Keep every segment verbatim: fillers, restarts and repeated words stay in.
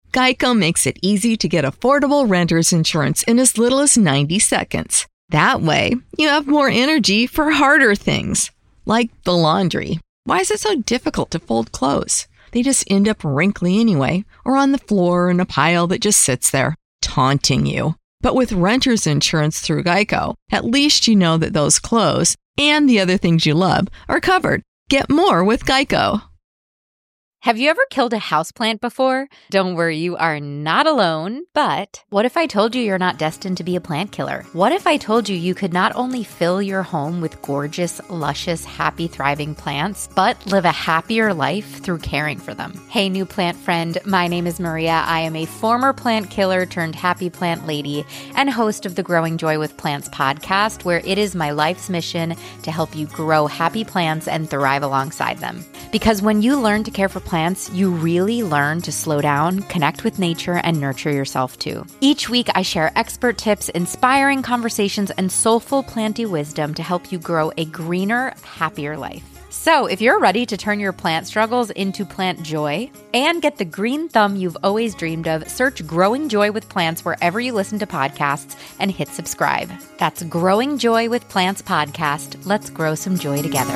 Geico makes it easy to get affordable renter's insurance in as little as ninety seconds. That way, you have more energy for harder things, like the laundry. Why is it so difficult to fold clothes? They just end up wrinkly anyway, or on the floor in a pile that just sits there, taunting you. But with renter's insurance through Geico, at least you know that those clothes and the other things you love are covered. Get more with Geico. Have you ever killed a houseplant before? Don't worry, you are not alone. But what if I told you you're not destined to be a plant killer? What if I told you you could not only fill your home with gorgeous, luscious, happy, thriving plants, but live a happier life through caring for them? Hey, new plant friend, my name is Maria. I am a former plant killer turned happy plant lady and host of the Growing Joy with Plants podcast, where it is my life's mission to help you grow happy plants and thrive alongside them. Because when you learn to care for plants, you really learn to slow down, connect with nature, and nurture yourself too. Each week, I share expert tips, inspiring conversations, and soulful planty wisdom to help you grow a greener, happier life. So if you're ready to turn your plant struggles into plant joy and get the green thumb you've always dreamed of, search Growing Joy with Plants wherever you listen to podcasts and hit subscribe. That's Growing Joy with Plants podcast. Let's grow some joy together.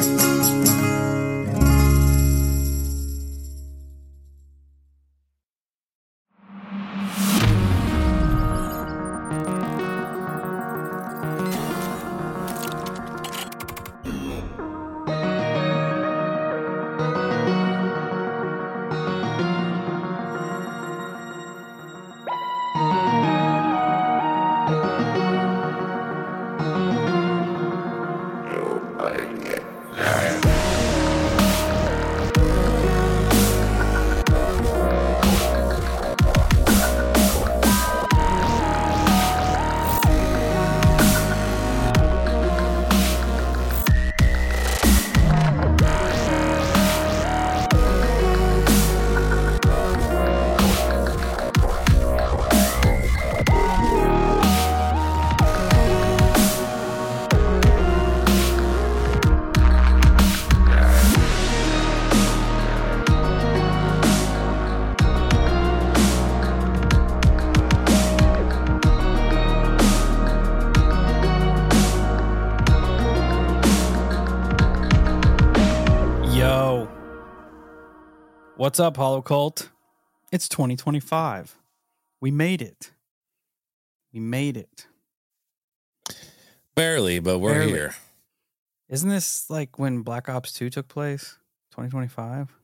What's up, Hollow Cult? It's twenty twenty-five. We made it. We made it. Barely, but we're Barely. here. Isn't this like when Black Ops two took place? twenty twenty-five?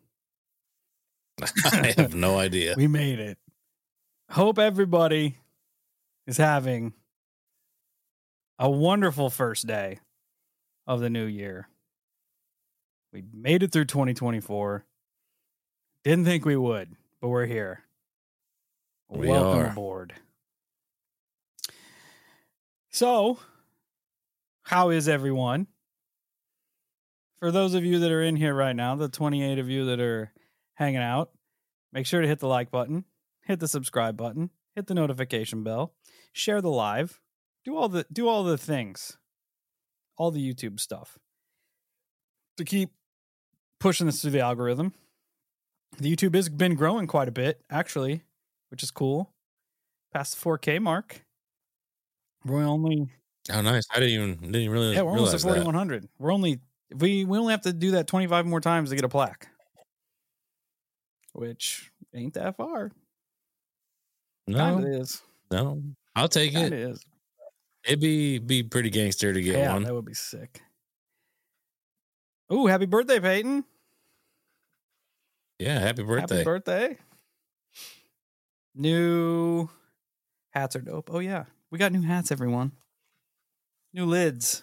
I have no idea. We made it. Hope everybody is having a wonderful first day of the new year. We made it through twenty twenty-four. Didn't think we would, but we're here. We Welcome are. aboard. So, how is everyone? For those of you that are in here right now, the twenty-eight of you that are hanging out, make sure to hit the like button, hit the subscribe button, hit the notification bell, share the live, do all the do all the things, all the YouTube stuff to keep pushing this through the algorithm. The YouTube has been growing quite a bit, actually, which is cool. Past the four K mark. We're only Oh, nice. I didn't even didn't even really yeah, we're almost at realize forty-one hundred. We're only we we only have to do that twenty-five more times to get a plaque, which ain't that far. that. Kind No, of is. no. I'll take Kind it. of is. It'd be be pretty gangster to get Yeah, one. that would be sick. Ooh, happy birthday, Peyton! Yeah, happy birthday. Happy birthday! New hats are dope. Oh yeah, we got new hats, everyone. New lids.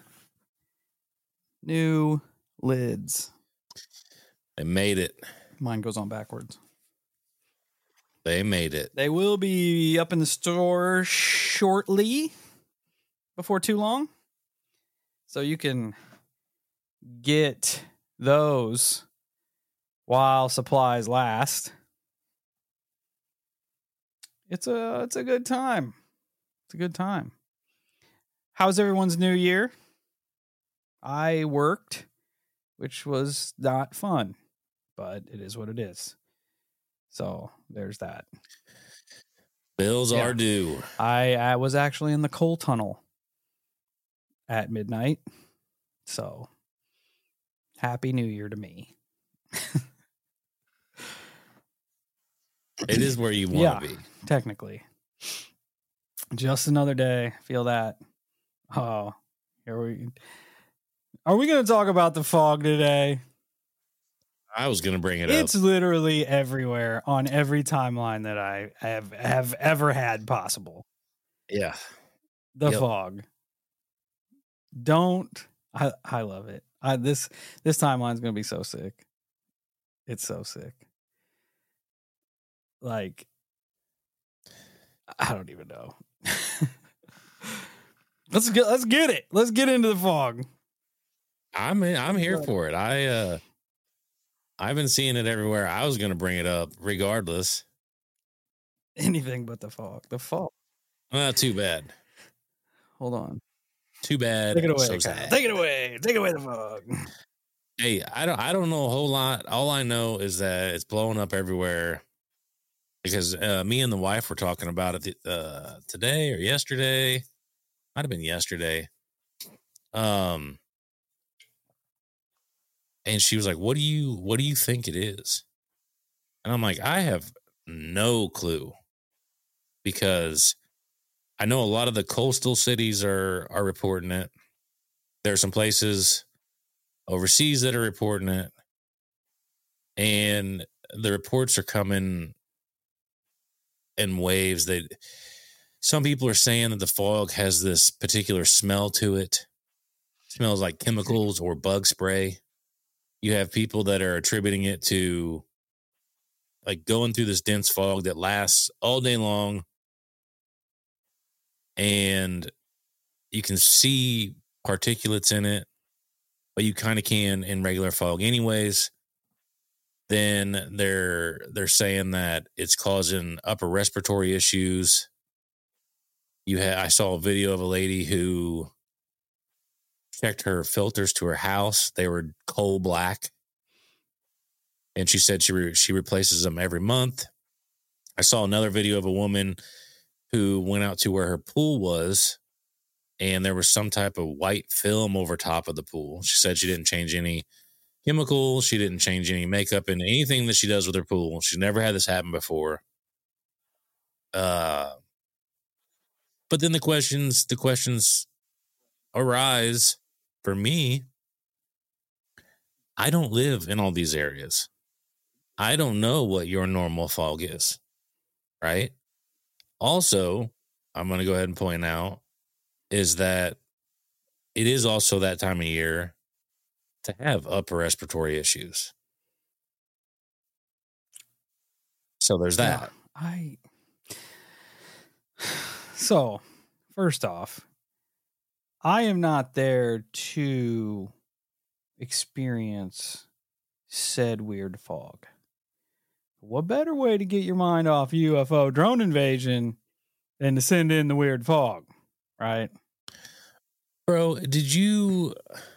New lids. They made it. Mine goes on backwards. They made it. They will be up in the store shortly, before too long. So you can get those while supplies last. It's a it's a good time. It's a good time. How's everyone's new year? I worked, which was not fun, but it is what it is. So there's that. Bills Yeah. are due. I, I was actually in the coal tunnel at midnight. So happy New Year to me. It is where you want Yeah, to be. technically. Just another day. Feel that. Oh, here we are. We going to talk about the fog today? I was going to bring it It's up. literally everywhere on every timeline that I have have ever had possible. Yeah. The Yep. fog. Don't I? I love it. I, this this timeline's going to be so sick. It's so sick. Like, I don't even know. let's get let's get it. Let's get into the fog. I'm in, I'm here for it. I uh I've been seeing it everywhere. I was going to bring it up regardless. Anything but the fog. The fog. Well, too bad. Hold on. Too bad. Take it away. So Kyle. sad. Take it away. Take away the fog. Hey, I don't I don't know a whole lot. All I know is that it's blowing up everywhere. Because uh, me and the wife were talking about it uh, today or yesterday. Might have been yesterday. Um, and she was like, "What do you What do you think it is?" And I'm like, "I have no clue," because I know a lot of the coastal cities are are reporting it. There are some places overseas that are reporting it, and the reports are coming in waves. That some people are saying that the fog has this particular smell to it. It smells like chemicals or bug spray. You have people that are attributing it to like going through this dense fog that lasts all day long, and you can see particulates in it, but you kind of can in regular fog anyways. Then they're they're saying that it's causing upper respiratory issues. You had I saw a video of a lady who checked her filters to her house. They were coal black, and she said she re, she replaces them every month. I saw another video of a woman who went out to where her pool was, and there was some type of white film over top of the pool. She said she didn't change any chemicals. She didn't change any makeup and anything that she does with her pool. She's never had this happen before. Uh, but then the questions, the questions arise for me. I don't live in all these areas. I don't know what your normal fog is, right? Also, I'm going to go ahead and point out is that it is also that time of year to have upper respiratory issues. So there's that. Yeah, I So, first off, I am not there to experience said weird fog. What better way to get your mind off U F O drone invasion than to send in the weird fog, right? Bro, did you...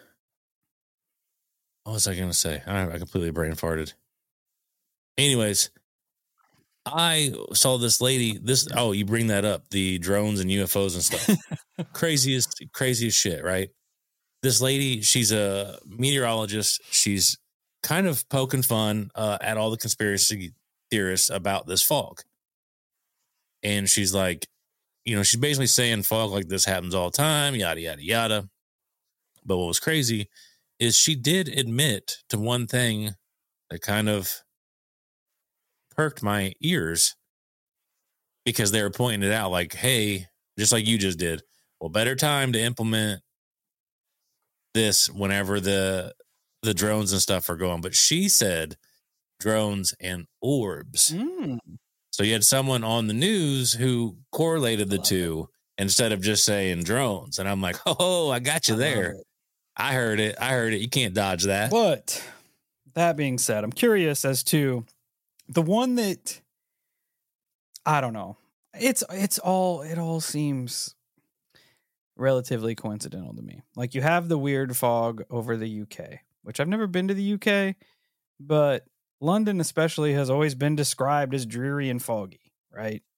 What was I going to say? I, I completely brain farted. Anyways, I saw this lady, this, oh, you bring that up, the drones and U F Os and stuff. craziest, craziest shit, right? This lady, she's a meteorologist. She's kind of poking fun uh, at all the conspiracy theorists about this fog. And she's like, you know, she's basically saying fog like this happens all the time, yada, yada, yada. But what was crazy is she did admit to one thing that kind of perked my ears, because they were pointing it out like, hey, just like you just did, well, better time to implement this whenever the the drones and stuff are going. But she said drones and orbs. Mm. So you had someone on the news who correlated the two it. instead of just saying drones. And I'm like, oh, I got you there. I heard it. I heard it. You can't dodge that. But that being said, I'm curious as to the one that, I don't know. It's it's all it all seems relatively coincidental to me. Like, you have the weird fog over the U K, which I've never been to the U K, but London especially has always been described as dreary and foggy, right?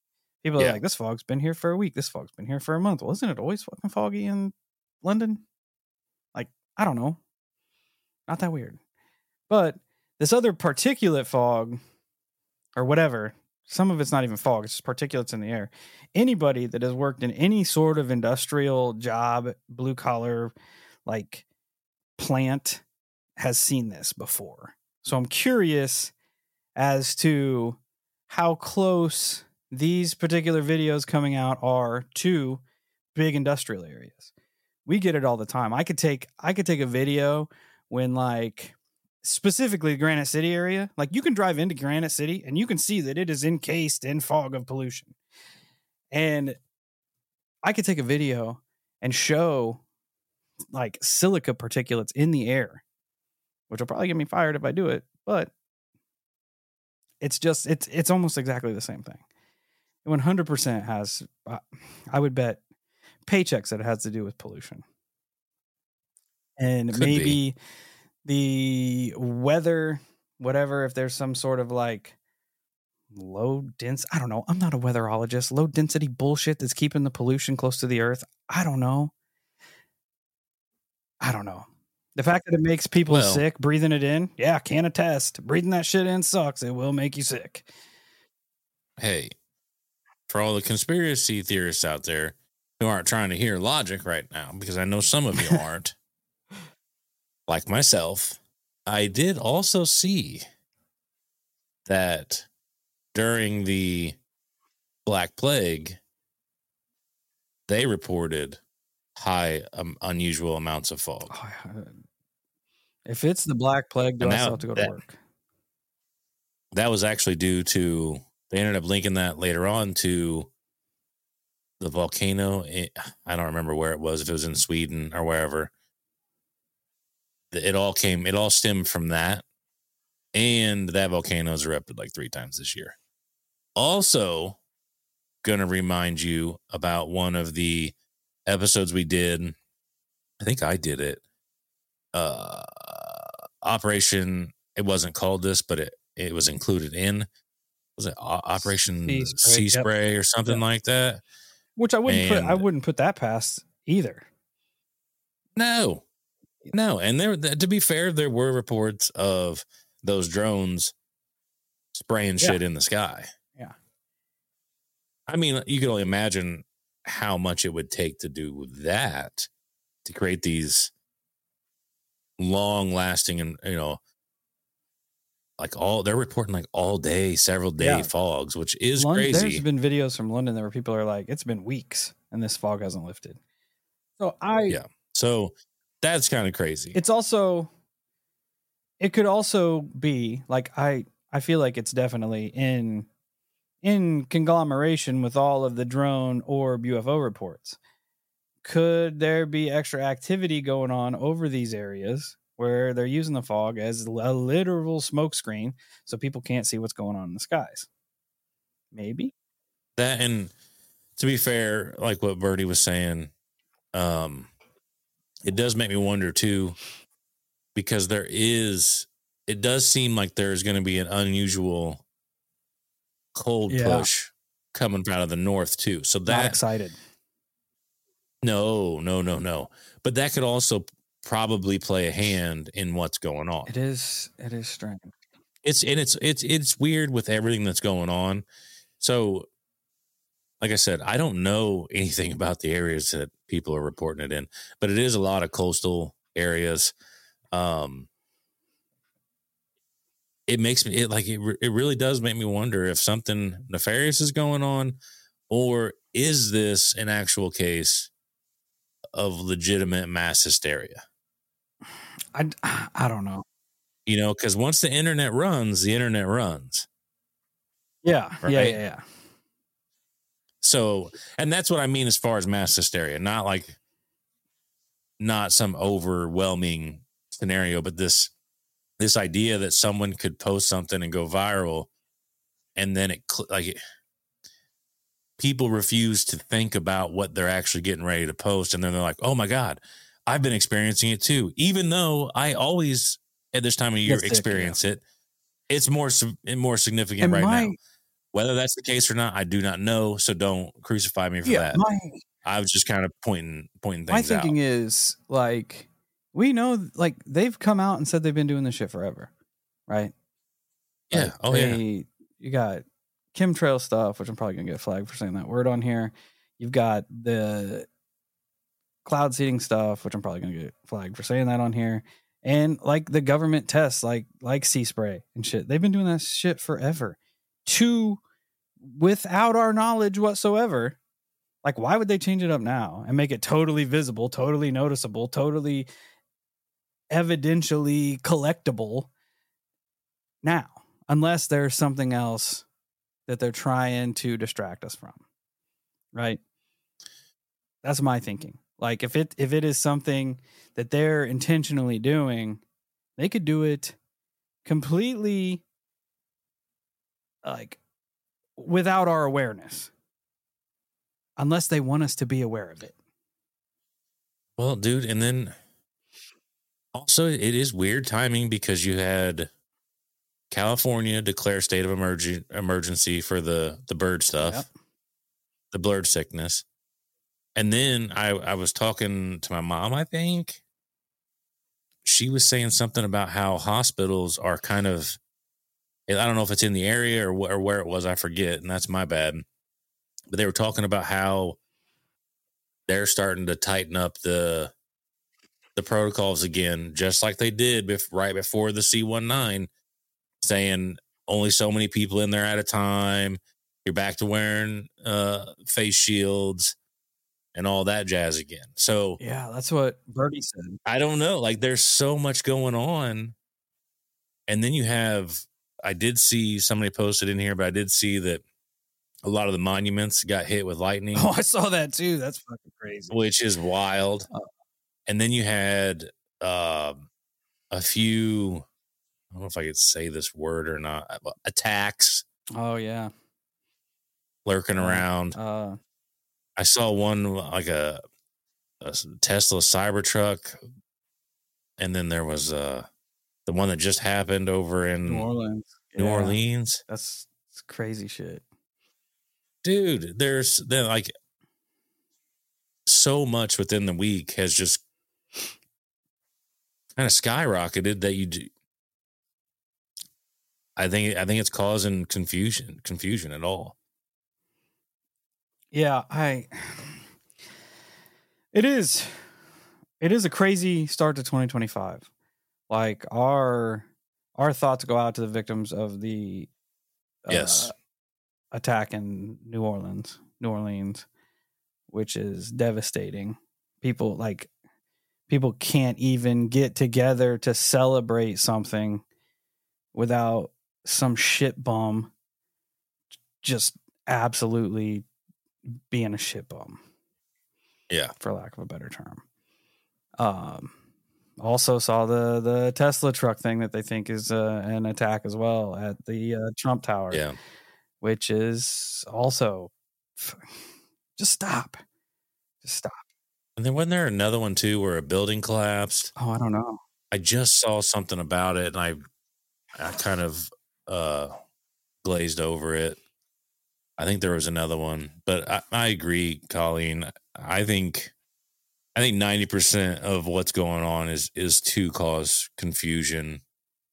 People are Yeah. like, this fog's been here for a week. This fog's been here for a month. Well, isn't it always fucking foggy in London? Like, I don't know. Not that weird. But this other particulate fog or whatever, some of it's not even fog. It's just particulates in the air. Anybody that has worked in any sort of industrial job, blue collar, like plant has seen this before. So I'm curious as to how close these particular videos coming out are to big industrial areas. We get it all the time. I could take I could take a video when, like, specifically the Granite City area, like you can drive into Granite City and you can see that it is encased in fog of pollution. And I could take a video and show like silica particulates in the air, which will probably get me fired if I do it, but it's just, it's, it's almost exactly the same thing. It one hundred percent has, uh, I would bet paychecks that it has to do with pollution. And Could maybe be. the weather, whatever, if there's some sort of like low dense, I don't know. I'm not a weatherologist. Low density bullshit that's keeping the pollution close to the earth. I don't know. I don't know. The fact that it makes people Well- sick, breathing it in, yeah, can attest. Breathing that shit in sucks. It will make you sick. Hey, for all the conspiracy theorists out there who aren't trying to hear logic right now, because I know some of you aren't, like myself, I did also see that during the Black Plague, they reported high, um, unusual amounts of fog. Oh, yeah. If it's the Black Plague, do And I now still have to go to that- work? That was actually due to, they ended up linking that later on to the volcano. It, I don't remember where it was, if it was in Sweden or wherever. It all came, it all stemmed from that. And that volcano has erupted like three times this year. Also, going to remind you about one of the episodes we did. I think I did it. Uh, Operation, it wasn't called this, but it, it was included in, was it O- Operation Sea Spray, Sea yep. Spray or something Yep. like that? Which I wouldn't put. I And- wouldn't put that past either. No, no. And there, to be fair, there were reports of those drones spraying Yeah. shit in the sky. Yeah. I mean, you can only imagine how much it would take to do that, to create these long lasting and, you know, like all, they're reporting like all day, several day Yeah. fogs, which is London, crazy. There's been videos from London there where people are like, it's been weeks and this fog hasn't lifted. So I, Yeah. So that's kind of crazy. it's also, it could also be like, I, I feel like it's definitely in, in conglomeration with all of the drone orb U F O reports. Could there be extra activity going on over these areas where they're using the fog as a literal smoke screen so people can't see what's going on in the skies? Maybe. That, and to be fair, like what Birdie was saying, um, it does make me wonder too, because there is, it does seem like there's going to be an unusual cold Yeah. push coming out of the north too. So Not that, excited. no, no, no, no. But that could also probably play a hand in what's going on. It is. It is strange. It's, and it's, it's, it's weird with everything that's going on. So, like I said, I don't know anything about the areas that people are reporting it in, but it is a lot of coastal areas. Um, it makes me, it like, it, re- it really does make me wonder if something nefarious is going on, or is this an actual case of legitimate mass hysteria? I, I don't know. You know, because once the internet runs, the internet runs. Yeah. Yeah. Right. Yeah. Yeah. So, and that's what I mean as far as mass hysteria, not like, not some overwhelming scenario, but this, this idea that someone could post something and go viral, and then it cl- like it, people refuse to think about what they're actually getting ready to post, and then they're like, "Oh my god, I've been experiencing it too," even though I always at this time of year Get sick, experience it. It's more sig- more significant And right my now. Whether that's the case or not, I do not know. So don't crucify me for Yeah, that. my I was just kind of pointing pointing my things out. thinking is like we know like they've come out and said they've been doing this shit forever, right? Yeah. Like, Oh, yeah. they, you got chemtrail stuff, which I'm probably gonna get flagged for saying that word on here. You've got the cloud seeding stuff, which I'm probably gonna get flagged for saying that on here. And like the government tests, like like sea spray and shit. They've been doing that shit forever. To without our knowledge whatsoever. Like, why would they change it up now and make it totally visible, totally noticeable, totally evidentially collectible now? Unless there's something else that they're trying to distract us from. Right? That's my thinking. Like, if it if it is something that they're intentionally doing, they could do it completely like without our awareness. Unless they want us to be aware of it. Well, dude, and then also it is weird timing because you had California declare state of emerg- emergency for the, the bird stuff, Yep. the bird sickness. And then I, I was talking to my mom, I think. She was saying something about how hospitals are kind of, I don't know if it's in the area or, wh- or where it was, I forget, and that's my bad. But they were talking about how they're starting to tighten up the the protocols again, just like they did bef- right before the C nineteen, saying only so many people in there at a time. You're back to wearing uh, face shields and all that jazz again. So Yeah, that's what Birdie said. I don't know. Like, there's so much going on. And then you have, I did see somebody posted in here, but I did see that a lot of the monuments got hit with lightning. Oh, I saw that too. That's fucking crazy. Which is wild. Oh. And then you had uh, a few, I don't know if I could say this word or not, attacks Oh, yeah. lurking Uh, around. Uh, I saw one like a, a Tesla Cybertruck, and then there was uh, the one that just happened over in New Orleans. New Yeah, Orleans. That's, that's crazy shit. Dude, there's then like so much within the week has just kind of skyrocketed that you do. I think I think it's causing confusion, confusion at all. Yeah, I. It is. It is a crazy start to twenty twenty-five. Like our our thoughts go out to the victims of the uh, Yes. attack in New Orleans, New Orleans, which is devastating. People like people can't even get together to celebrate something without some shit bum just absolutely being a shit bum. Yeah. For lack of a better term. Um, also saw the the Tesla truck thing that they think is uh, an attack as well at the uh, Trump Tower. Yeah. Which is also just stop. Just stop. And then wasn't there another one too where a building collapsed? Oh, I don't know. I just saw something about it and I I kind of uh glazed over it. I think there was another one, but I, I agree, Colleen. I think I think ninety percent of what's going on is is to cause confusion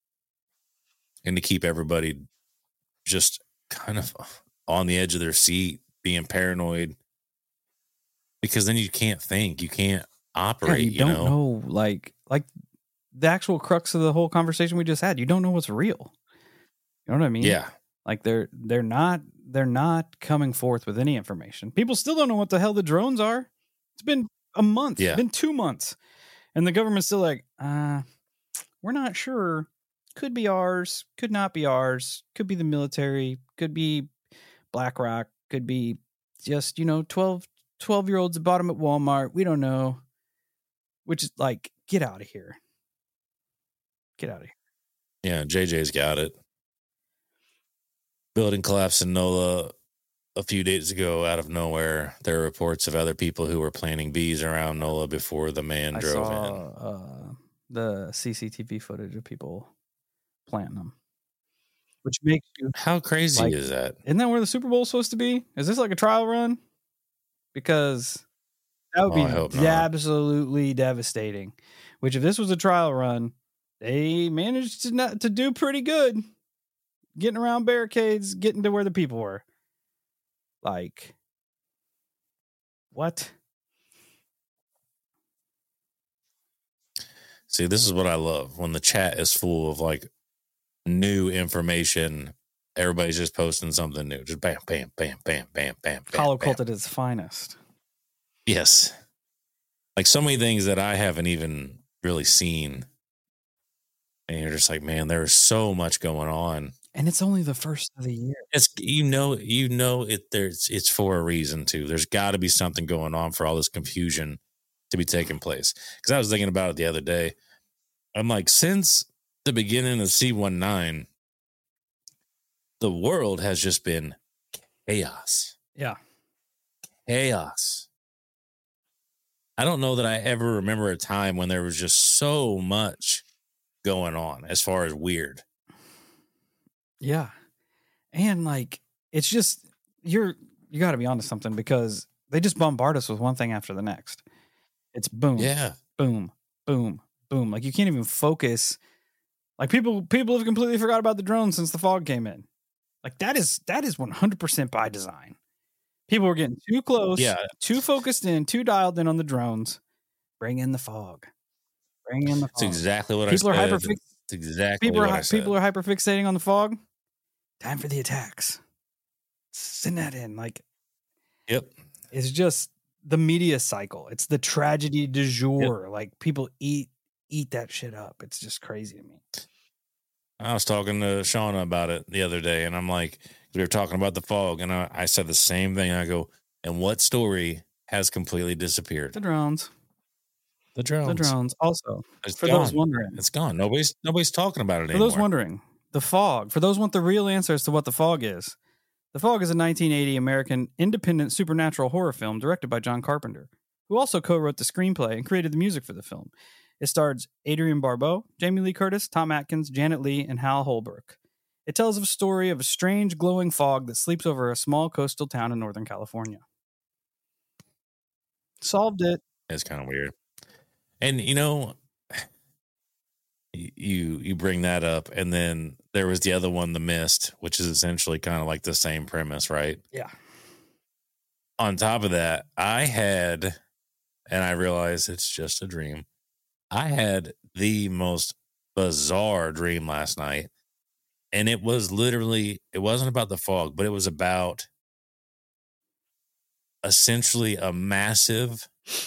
and to keep everybody just kind of on the edge of their seat, being paranoid, because then you can't think, you can't operate. Yeah, you, you don't know? know, like like the actual crux of the whole conversation we just had. You don't know what's real. You know what I mean? Yeah. Like they're they're not they're not coming forth with any information. People still don't know what the hell the drones are. It's been a month. Yeah. It's been two months, and the government's still like, uh, we're not sure. Could be ours. Could not be ours. Could be the military. Could be BlackRock. Could be just you know twelve, twelve year olds that bought them at Walmart. We don't know. Which is like, get out of here. Get out of here. Yeah, J J's got it. Building collapse in NOLA a few days ago out of nowhere. There are reports of other people who were planting bees around NOLA before the man I drove saw in. uh, the C C T V footage of people planting them. which makes you. How crazy like, is that? Isn't that where the Super Bowl is supposed to be? Is this like a trial run? Because that would Oh, I hope be not. absolutely devastating. Which, if this was a trial run, they managed to not, to do pretty good, getting around barricades, getting to where the people were. Like, what? See, this is what I love when the chat is full of like new information. Everybody's just posting something new. Just bam, bam, bam, bam, bam, bam. Hollow bam, Cult bam. at its finest. Yes. Like so many things that I haven't even really seen. And you're just like, man, there's so much going on. And it's only the first of the year. It's you know, you know it there's it's for a reason too. There's gotta be something going on for all this confusion to be taking place. Because I was thinking about it the other day. I'm like, since the beginning of C nineteen, the world has just been chaos. Yeah. Chaos. I don't know that I ever remember a time when there was just so much going on as far as weird. Yeah. And like, it's just, you're, you got to be onto something because they just bombard us with one thing after the next. It's boom, Yeah. boom, boom, boom. Like you can't even focus. Like people, people have completely forgot about the drones since the fog came in. Like that is, that is one hundred percent by design. People were getting too close, Yeah. too focused in, too dialed in on the drones. Bring in the fog. Bring in the fog. That's exactly what people I said. Are hyperfix- That's exactly people what are I said. people are hyperfixating on the fog. Time for the attacks. Send that in. Like, Yep. it's just the media cycle. It's the tragedy du jour. Yep. Like people eat eat that shit up. It's just crazy to me. I was talking to Shauna about it the other day, and I'm like, we were talking about the fog, and I, I said the same thing. I go, and what story has completely disappeared? The drones. The drones. The drones. Also, it's for gone. those wondering, it's gone. Nobody's nobody's talking about it for anymore. those wondering, the fog. For those who want the real answers to what the fog is, the fog is a nineteen eighty American independent supernatural horror film directed by John Carpenter, who also co-wrote the screenplay and created the music for the film. It stars Adrienne Barbeau, Jamie Lee Curtis, Tom Atkins, Janet Leigh, and Hal Holbrook. It tells a story of a strange glowing fog that sleeps over a small coastal town in Northern California. Solved it. It's kind of weird. And, you know, you you bring that up, and then there was the other one, The Mist, which is essentially kind of like the same premise, right? Yeah. On top of that, I had, and I realized it's just a dream, I had the most bizarre dream last night. And it was literally, it wasn't about the fog, but it was about essentially a massive,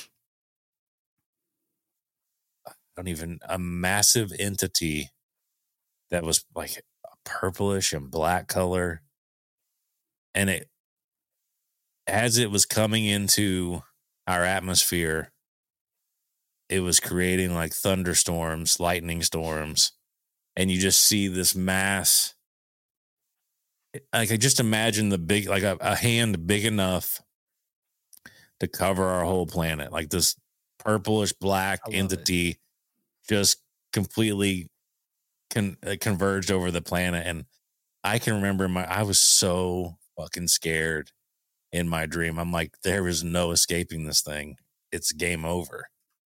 I don't even, a massive entity that was like purplish and black color. And it, as it was coming into our atmosphere, it was creating like thunderstorms, lightning storms. And you just see this mass. Like I just imagine the big, like a, a hand big enough to cover our whole planet. Like this purplish black entity it. just completely con- uh, converged over the planet. And I can remember my, I was so fucking scared in my dream. I'm like, there is no escaping this thing. It's game over.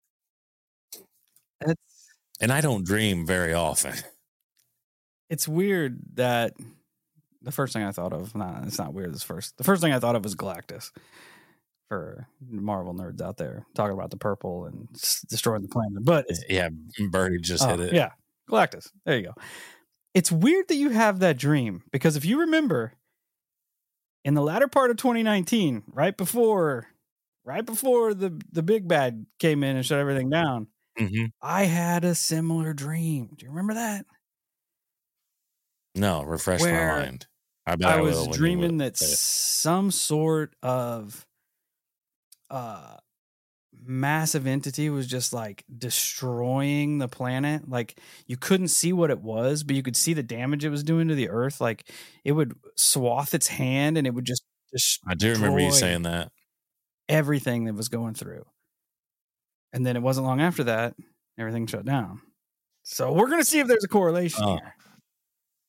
It's, and I don't dream very often. It's weird that the first thing I thought of, nah, it's not weird. This first, the first thing I thought of was Galactus. For Marvel nerds out there talking about the purple and s- destroying the planet, but it's, yeah, Birdie just oh, hit it. Yeah, Galactus. There you go. It's weird that you have that dream because if you remember, in the latter part of twenty nineteen, right before, right before the the big bad came in and shut everything down, mm-hmm. I had a similar dream. Do you remember that? No, refresh Where my mind. I, bet I I was dreaming that say it. some sort of uh, massive entity was just like destroying the planet. Like you couldn't see what it was, but you could see the damage it was doing to the earth. Like it would swath its hand and it would just destroy I do remember you saying that. Everything that was going through. And then it wasn't long after that, everything shut down. So we're going to see if there's a correlation oh. here.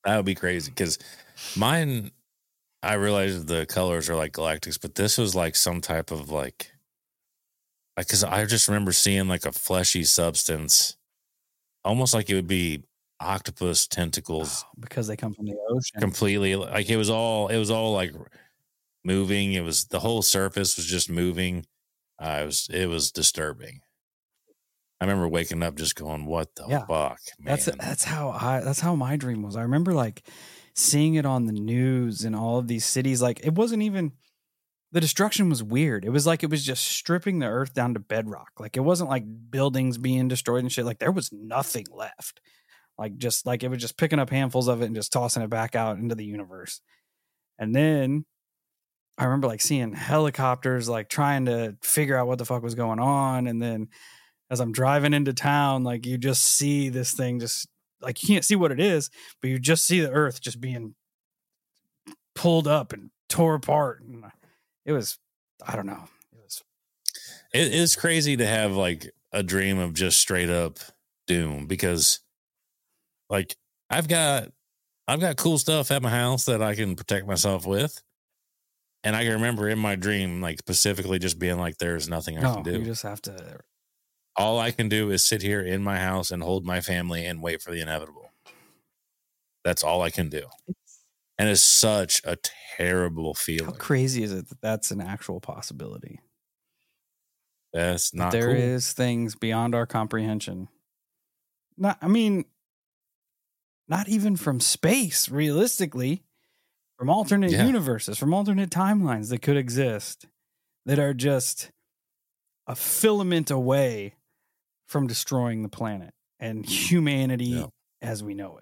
That would be crazy because mine, I realized the colors are like galactics, but this was like some type of like, because I just remember seeing like a fleshy substance, almost like it would be octopus tentacles. Oh, because they come from the ocean. Completely. Like it was all, it was all like moving. It was, the whole surface was just moving. Uh, it was, it was disturbing. I remember waking up just going, what the Yeah. fuck, man? That's that's how I that's how my dream was. I remember like seeing it on the news in all of these cities. Like it wasn't even, the destruction was weird. It was like it was just stripping the earth down to bedrock. Like it wasn't like buildings being destroyed and shit. Like there was nothing left. Like just like it was just picking up handfuls of it and just tossing it back out into the universe. And then I remember like seeing helicopters like trying to figure out what the fuck was going on. And then as I'm driving into town, like you just see this thing just like you can't see what it is, but you just see the earth just being pulled up and tore apart. And it was, I don't know. It was, it is crazy to have like a dream of just straight up doom because like I've got, I've got cool stuff at my house that I can protect myself with. And I can remember in my dream, like specifically just being like, there's nothing I no, can do. you just have to. All I can do is sit here in my house and hold my family and wait for the inevitable. That's all I can do. And it's such a terrible feeling. How crazy is it that that's an actual possibility? That's not There cool. is things beyond our comprehension. Not, I mean, not even from space, realistically, from alternate Yeah. universes, from alternate timelines that could exist that are just a filament away from destroying the planet and humanity Yeah. as we know it.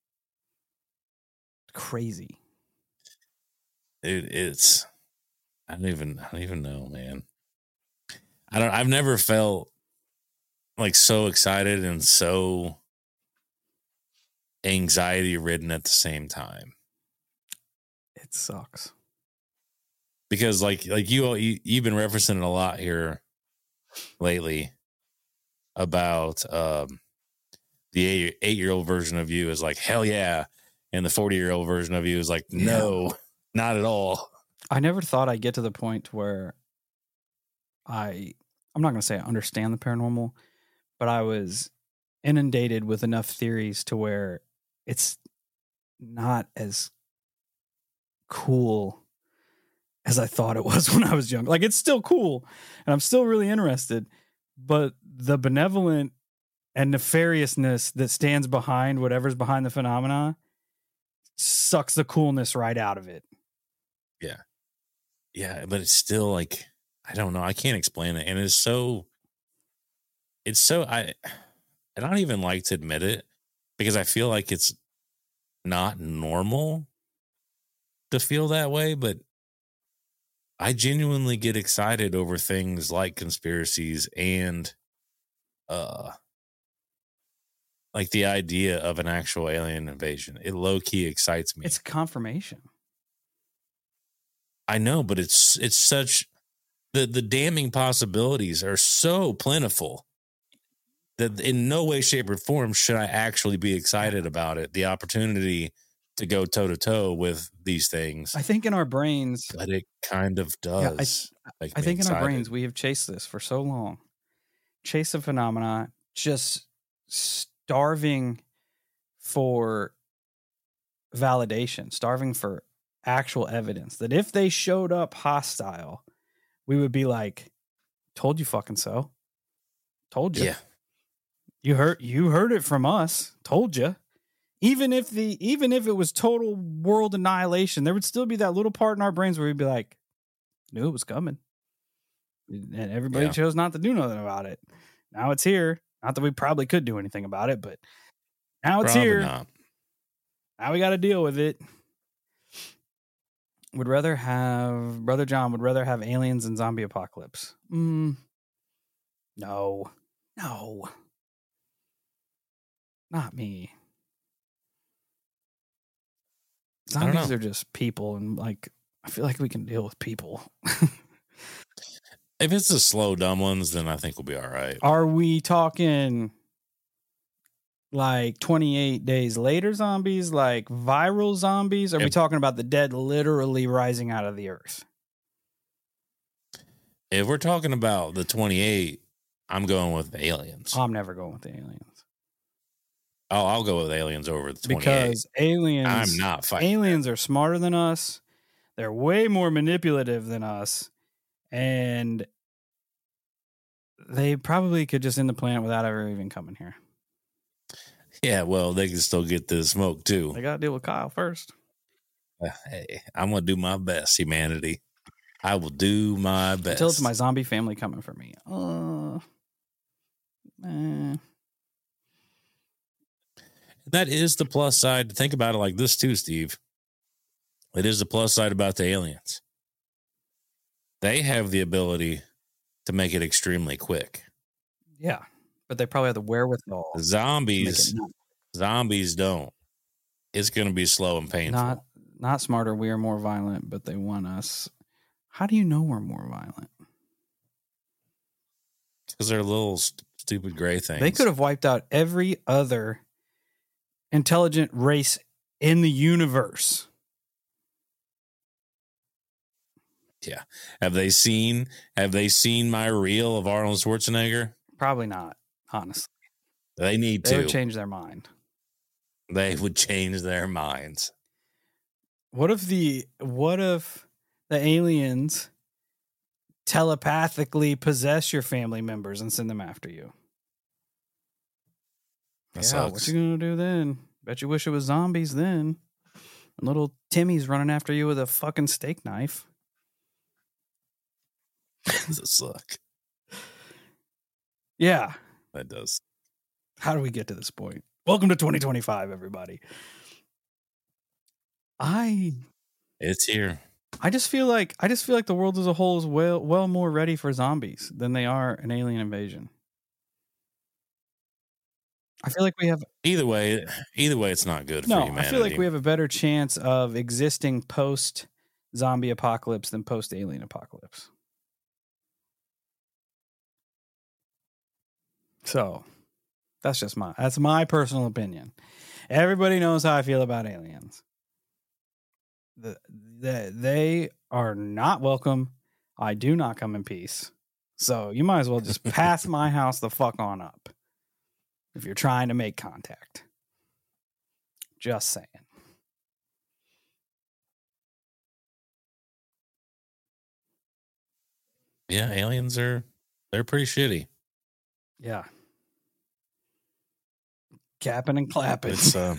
Crazy. Dude, it's I don't even I don't even know, man. I don't I've never felt like so excited and so anxiety ridden at the same time. It sucks. Because like like you, you you've been referencing it a lot here lately about um the eight, eight-year-old version of you is like hell yeah, and the forty-year-old version of you is like no, yeah. Not at all. I never thought I'd get to the point where I I'm not going to say I understand the paranormal, but I was inundated with enough theories to where it's not as cool as I thought it was when I was young. Like it's still cool and I'm still really interested, but the benevolent and nefariousness that stands behind whatever's behind the phenomena sucks the coolness right out of it. Yeah. Yeah, but it's still like I don't know, I can't explain it. And it's so it's so I I don't even like to admit it because I feel like it's not normal to feel that way, but I genuinely get excited over things like conspiracies and uh like the idea of an actual alien invasion. It low-key excites me. It's confirmation. I know, but it's it's such the the damning possibilities are so plentiful that in no way, shape, or form should I actually be excited about it. The opportunity to go toe to toe with these things. I think in our brains, but it kind of does. Yeah, I, I think excited. In our brains, we have chased this for so long. Chase a phenomena, just starving for validation, starving for actual evidence that if they showed up hostile, we would be like, told you fucking so. Told you. Yeah. You heard you heard it from us. Told you. Even if the even if it was total world annihilation, there would still be that little part in our brains where we'd be like, knew it was coming. And everybody yeah. chose not to do nothing about it. Now it's here. Not that we probably could do anything about it, but now it's probably here. Not. Now we got to deal with it. Would rather have Brother John would rather have aliens and zombie apocalypse. Mm, no, no, not me. Zombies are just people, and like I feel like we can deal with people. If it's the slow, dumb ones, then I think we'll be all right. Are we talking like twenty-eight days later zombies, like viral zombies? Are if, we talking about the dead literally rising out of the earth? If we're talking about the twenty-eight, I'm going with aliens. I'm never going with the aliens. Oh, I'll go with aliens over the twenty-eight. Because aliens, I'm not fighting. Aliens that. are smarter than us. They're way more manipulative than us. And they probably could just end the planet without ever even coming here. Yeah, well, they can still get the smoke, too. They got to deal with Kyle first. Uh, hey, I'm going to do my best, humanity. I will do my best. Until it's my zombie family coming for me. Uh, eh. That is the plus side. To think about it like this, too, Steve. It is the plus side about the aliens. They have the ability to make it extremely quick. Yeah, but they probably have the wherewithal. Zombies, zombies don't. It's going to be slow and painful. Not, not smarter. We are more violent, but they want us. How do you know we're more violent? Because they're little st- stupid gray things. They could have wiped out every other intelligent race in the universe. Yeah. Have they seen have they seen my reel of Arnold Schwarzenegger? Probably not, honestly. They need they to. They would change their mind. They would change their minds. What if the what if the aliens telepathically possess your family members and send them after you? That yeah, sucks. what you gonna do then? Bet you wish it was zombies then. And little Timmy's running after you with a fucking steak knife. Does it suck? Yeah. That does. How do we get to this point? Welcome to twenty twenty-five, everybody. I It's here. I just feel like I just feel like the world as a whole is well well more ready for zombies than they are an alien invasion. I feel like we have either way. Either way, it's not good no, for humanity. I feel like we have a better chance of existing post zombie apocalypse than post alien apocalypse. So, that's just my that's my personal opinion. Everybody knows how I feel about aliens. The, the, they are not welcome. I do not come in peace. So, you might as well just pass my house the fuck on up if you're trying to make contact. Just saying. Yeah, aliens are they're pretty shitty. Yeah. Capping and clapping. It's, uh,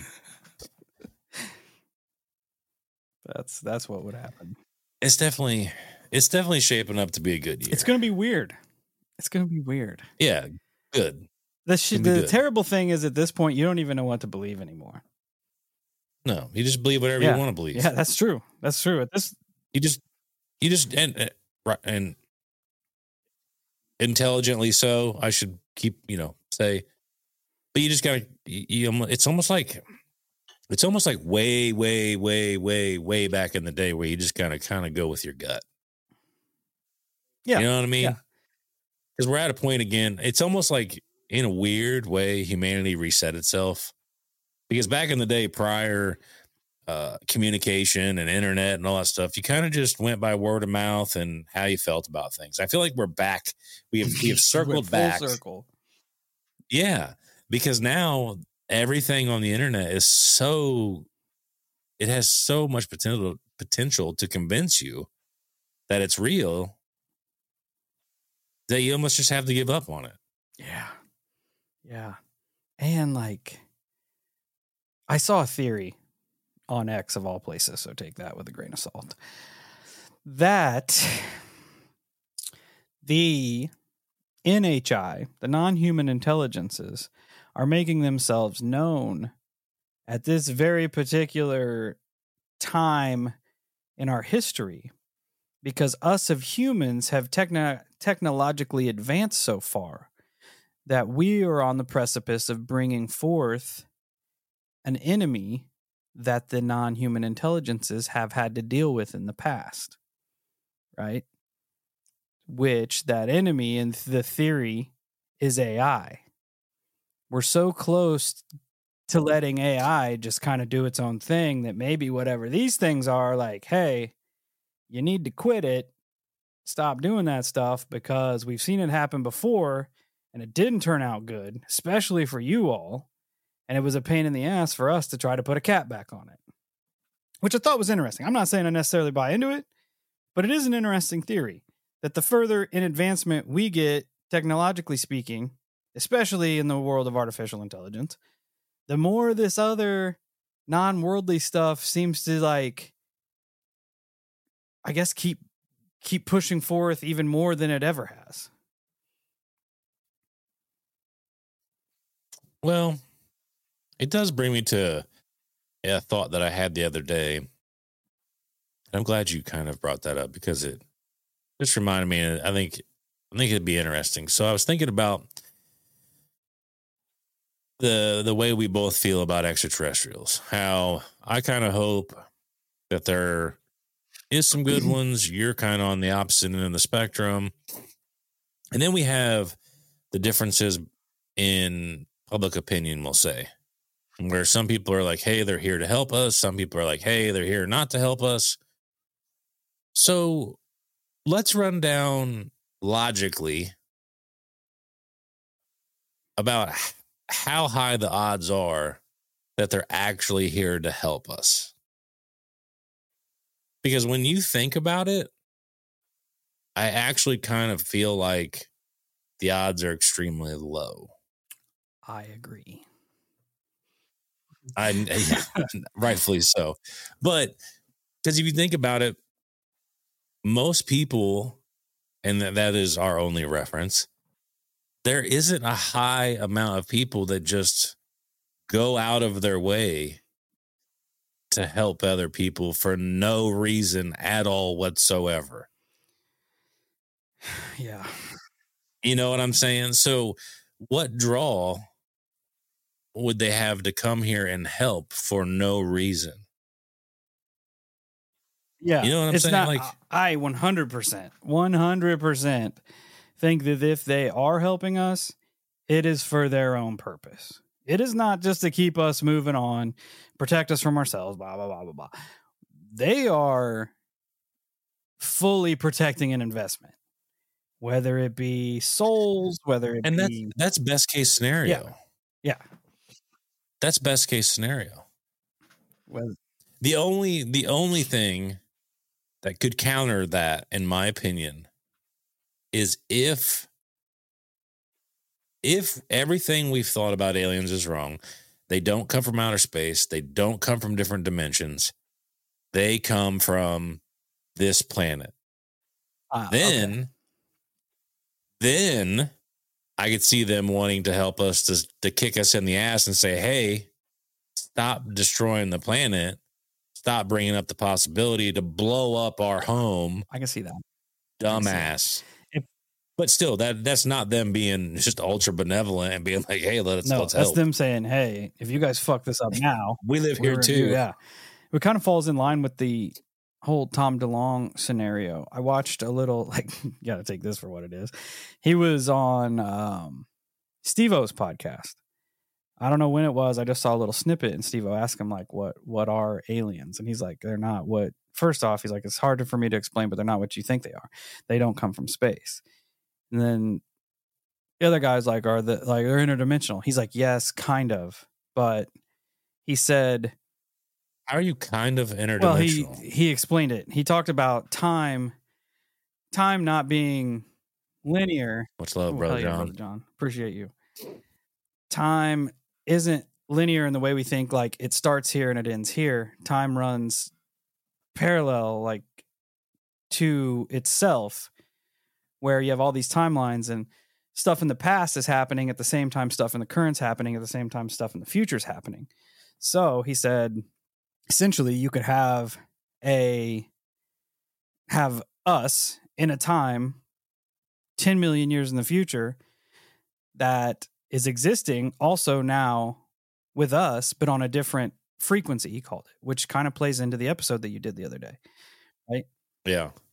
that's that's what would happen. It's definitely it's definitely shaping up to be a good year. It's going to be weird. It's going to be weird. Yeah, good. The sh- the good. terrible thing is at this point you don't even know what to believe anymore. No, you just believe whatever yeah. you want to believe. Yeah, that's true. That's true. At this, you just you just and uh, and intelligently so. I should keep you know say, but you just gotta. You, you, it's almost like it's almost like way, way, way, way, way back in the day where you just kind of kind of go with your gut. Yeah, you know what I mean? Yeah. Because we're at a point again. It's almost like in a weird way, humanity reset itself. Because back in the day, prior uh, communication and internet and all that stuff, you kind of just went by word of mouth and how you felt about things. I feel like we're back. We have we have circled back. Full circle. Yeah, because now everything on the internet is so. It has so much potential potential to convince you that it's real that you almost just have to give up on it. Yeah, yeah, and like. I saw a theory on X of all places, so take that with a grain of salt, that the N H I, the non-human intelligences, are making themselves known at this very particular time in our history because us of humans have techno- technologically advanced so far that we are on the precipice of bringing forth an enemy that the non-human intelligences have had to deal with in the past, right? Which that enemy in the theory is A I, we're so close to letting A I just kind of do its own thing that maybe whatever these things are, like, hey, you need to quit it, stop doing that stuff, because we've seen it happen before and it didn't turn out good, especially for you all. And it was a pain in the ass for us to try to put a cap back on it, which I thought was interesting. I'm not saying I necessarily buy into it, but it is an interesting theory that the further in advancement we get, technologically speaking, especially in the world of artificial intelligence, the more this other non-worldly stuff seems to, like, I guess, keep keep pushing forth even more than it ever has. Well, it does bring me to a thought that I had the other day. I'm glad you kind of brought that up because it just reminded me. I think I think it'd be interesting. So I was thinking about the the way we both feel about extraterrestrials. How I kind of hope that there is some good ones. You're kind of on the opposite end of the spectrum, and then we have the differences in public opinion, we'll say, where some people are like, hey, they're here to help us. Some people are like, hey, they're here not to help us. So let's run down logically about how high the odds are that they're actually here to help us. Because when you think about it, I actually kind of feel like the odds are extremely low. I agree. I yeah, rightfully so. But because if you think about it, most people, and that, that is our only reference, there isn't a high amount of people that just go out of their way to help other people for no reason at all whatsoever. Yeah. You know what I'm saying? So what draw would they have to come here and help for no reason? Yeah. You know what I'm it's saying? Not, like I one hundred percent, one hundred percent think that if they are helping us, it is for their own purpose. It is not just to keep us moving on, protect us from ourselves, blah, blah, blah, blah, blah. They are fully protecting an investment, whether it be souls, whether it and be... that's, that's best case scenario. Yeah. Yeah. That's best case scenario. Well, the only, the only thing that could counter that, in my opinion, is if if everything we've thought about aliens is wrong, they don't come from outer space, they don't come from different dimensions, they come from this planet. Uh, then, okay. then I could see them wanting to help us to, to kick us in the ass and say, hey, stop destroying the planet. Stop bringing up the possibility to blow up our home. I can see that. Dumbass. If, but still, that that's not them being just ultra benevolent and being like, hey, let's, no, let's that's help. them saying, hey, if you guys fuck this up now, we live here too. Yeah. It kind of falls in line with the whole Tom DeLonge scenario. I watched a little, like, you got to take this for what it is. He was on um, Steve-O's podcast. I don't know when it was. I just saw a little snippet, and Steve-O asked him, like, what what are aliens? And he's like, they're not what, first off, he's like, it's hard for me to explain, but they're not what you think they are. They don't come from space. And then the other guy's like, are the, like, they're interdimensional. He's like, yes, kind of. But he said, how are you kind of interdimensional? Well, he, he explained it. He talked about time, time not being linear. Much love, brother, John. brother John. Appreciate you. Time isn't linear in the way we think, like it starts here and it ends here. Time runs parallel, like, to itself, where you have all these timelines and stuff in the past is happening at the same time stuff in the current's happening at the same time stuff in the future's happening. So he said, essentially, you could have a have us in a time ten million years in the future that is existing also now with us, but on a different frequency, he called it, which kind of plays into the episode that you did the other day, right? Yeah.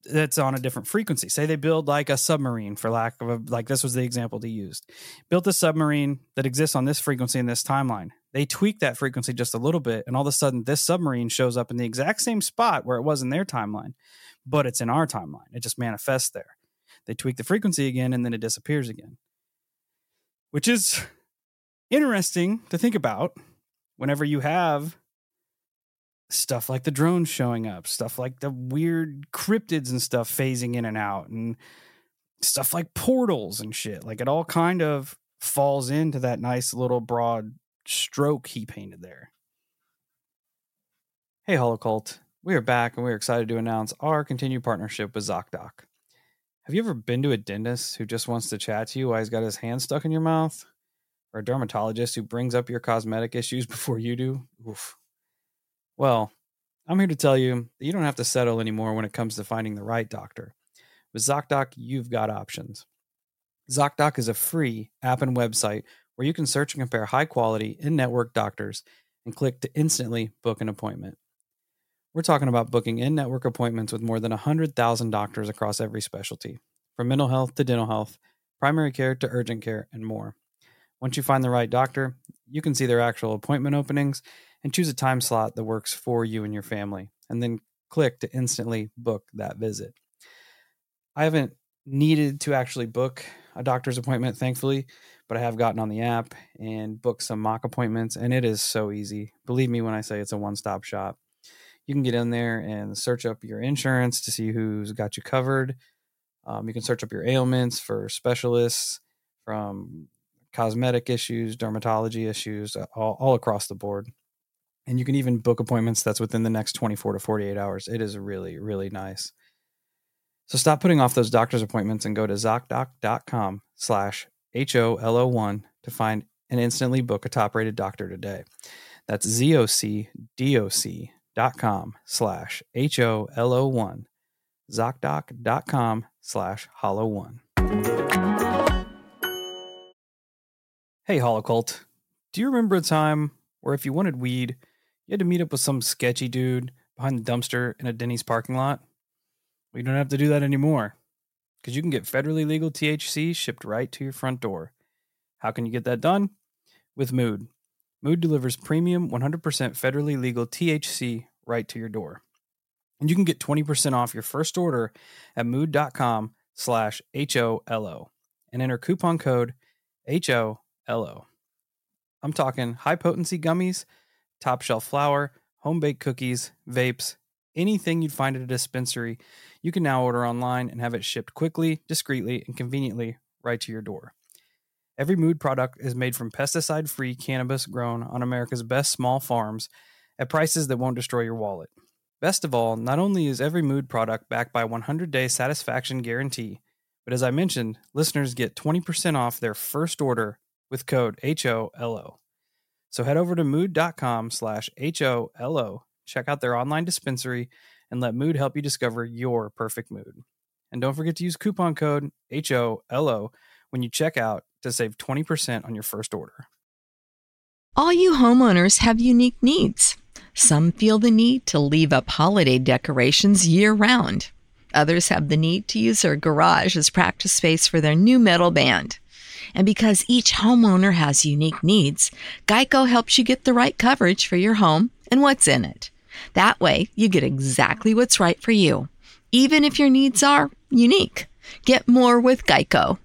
that's on a different frequency. Say they build like a submarine, for lack of a, like this was the example they used. Built a submarine that exists on this frequency in this timeline. They tweak that frequency just a little bit, and all of a sudden this submarine shows up in the exact same spot where it was in their timeline, but it's in our timeline. It just manifests there. They tweak the frequency again, and then it disappears again, which is interesting to think about whenever you have stuff like the drones showing up, stuff like the weird cryptids and stuff phasing in and out, and stuff like portals and shit. Like it all kind of falls into that nice little broad stroke he painted there. Hey, Holocult. We are back, and we're excited to announce our continued partnership with ZocDoc. Have you ever been to a dentist who just wants to chat to you while he's got his hand stuck in your mouth? Or a dermatologist who brings up your cosmetic issues before you do? Oof. Well, I'm here to tell you that you don't have to settle anymore when it comes to finding the right doctor. With ZocDoc, you've got options. ZocDoc is a free app and website where you can search and compare high-quality, in-network doctors and click to instantly book an appointment. We're talking about booking in-network appointments with more than one hundred thousand doctors across every specialty, from mental health to dental health, primary care to urgent care, and more. Once you find the right doctor, you can see their actual appointment openings and choose a time slot that works for you and your family, and then click to instantly book that visit. I haven't needed to actually book a doctor's appointment, thankfully, but I have gotten on the app and booked some mock appointments, and it is so easy. Believe me when I say it's a one-stop shop. You can get in there and search up your insurance to see who's got you covered. Um, you can search up your ailments for specialists, from cosmetic issues, dermatology issues, all, all across the board. And you can even book appointments that's within the next twenty-four to forty-eight hours. It is really, really nice. So stop putting off those doctor's appointments and go to ZocDoc.com slash H O L O one to find and instantly book a top-rated doctor today. That's Z-O-C-D-O-C dot com slash H O L O one. ZocDoc.com slash Hollow one. Hey, Holocult. Do you remember a time where if you wanted weed, you had to meet up with some sketchy dude behind the dumpster in a Denny's parking lot? Well, you don't have to do that anymore, because you can get federally legal T H C shipped right to your front door. How can you get that done? With Mood. Mood delivers premium one hundred percent federally legal T H C right to your door. And you can get twenty percent off your first order at mood.com slash H-O-L-O and enter coupon code H O L O. I'm talking high-potency gummies, top-shelf flour, home-baked cookies, vapes, anything you'd find at a dispensary, you can now order online and have it shipped quickly, discreetly, and conveniently right to your door. Every Mood product is made from pesticide-free cannabis grown on America's best small farms at prices that won't destroy your wallet. Best of all, not only is every Mood product backed by a one hundred day satisfaction guarantee, but as I mentioned, listeners get twenty percent off their first order with code H O L O. So head over to mood.com slash H O L O, check out their online dispensary, and let Mood help you discover your perfect mood. And don't forget to use coupon code H O L O when you check out to save twenty percent on your first order. All you homeowners have unique needs. Some feel the need to leave up holiday decorations year-round. Others have the need to use their garage as practice space for their new metal band. And because each homeowner has unique needs, Geico helps you get the right coverage for your home and what's in it. That way, you get exactly what's right for you, even if your needs are unique. Get more with Geico.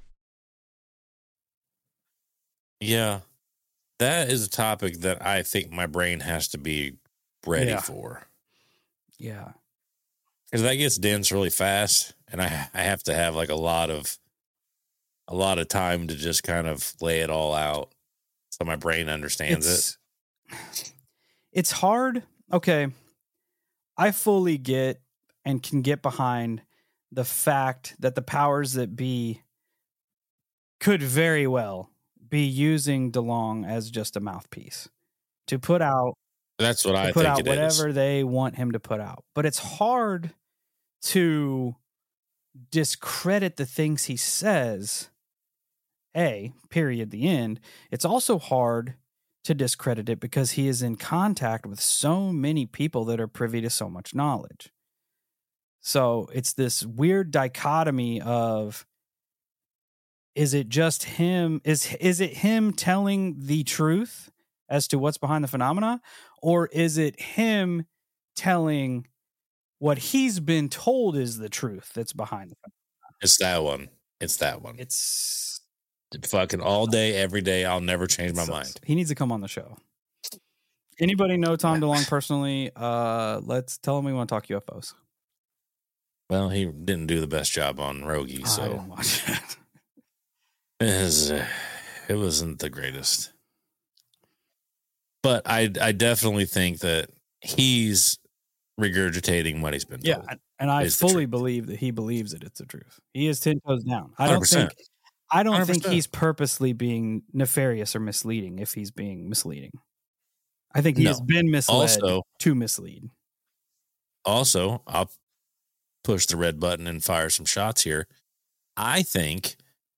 Yeah, that is a topic that I think my brain has to be ready Yeah. for. Yeah. Because that gets dense really fast, and I I have to have like a lot of a lot of time to just kind of lay it all out so my brain understands it's, it. It's hard. Okay. I fully get and can get behind the fact that the powers that be could very well be using DeLong as just a mouthpiece to put out That's what to I put think out it whatever is. they want him to put out. But it's hard to discredit the things he says. A, period, the end. It's also hard to discredit it because he is in contact with so many people that are privy to so much knowledge. So it's this weird dichotomy of, is it just him? Is is it him telling the truth as to what's behind the phenomena? Or is it him telling what he's been told is the truth that's behind the phenomena? It's that one. It's that one. It's fucking all day, every day. I'll never change my mind. He needs to come on the show. Anybody know Tom DeLonge personally? Uh, let's tell him we want to talk U F Os. Well, he didn't do the best job on Rogie, so I didn't watch it. It, was, uh, it wasn't the greatest. But I I definitely think that he's regurgitating what he's been told. Yeah, and I fully believe that he believes that it's the truth. He is ten toes down. I don't one hundred percent. think I don't one hundred percent. think he's purposely being nefarious or misleading if he's being misleading. I think he no. has been misled also, to mislead. Also, I'll push the red button and fire some shots here. I think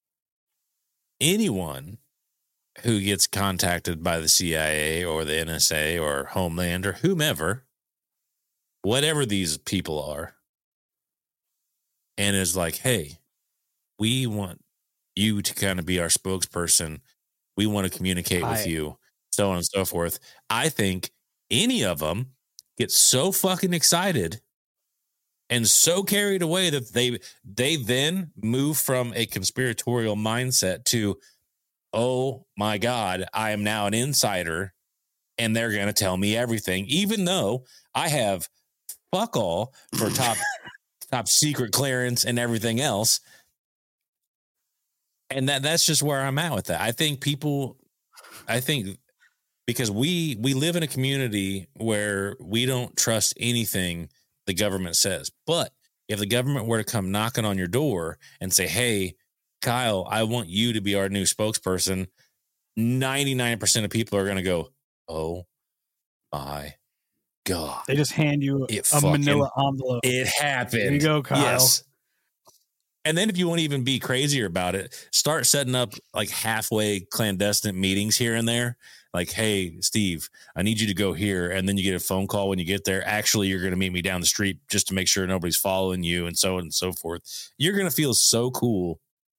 anyone who gets contacted by the C I A or the N S A or Homeland or whomever, whatever these people are, and is like, hey, we want you to kind of be our spokesperson. We want to communicate I, with you, so on and so forth. I think any of them get so fucking excited and so carried away that they they then move from a conspiratorial mindset to, oh my God, I am now an insider and they're going to tell me everything, even though I have fuck all for top top secret clearance and everything else. And that that's just where I'm at with that. I think people, I think because we we live in a community where we don't trust anything the government says. But if the government were to come knocking on your door and say, hey, Kyle, I want you to be our new spokesperson, ninety-nine percent of people are going to go, oh my God. They just hand you it a fucking, manila envelope. It happened. There you go, Kyle. Yes. And then if you want to even be crazier about it, start setting up like halfway clandestine meetings here and there. Like, hey, Steve, I need you to go here. And then you get a phone call when you get there. Actually, you're going to meet me down the street just to make sure nobody's following you and so on and so forth. You're going to feel so cool.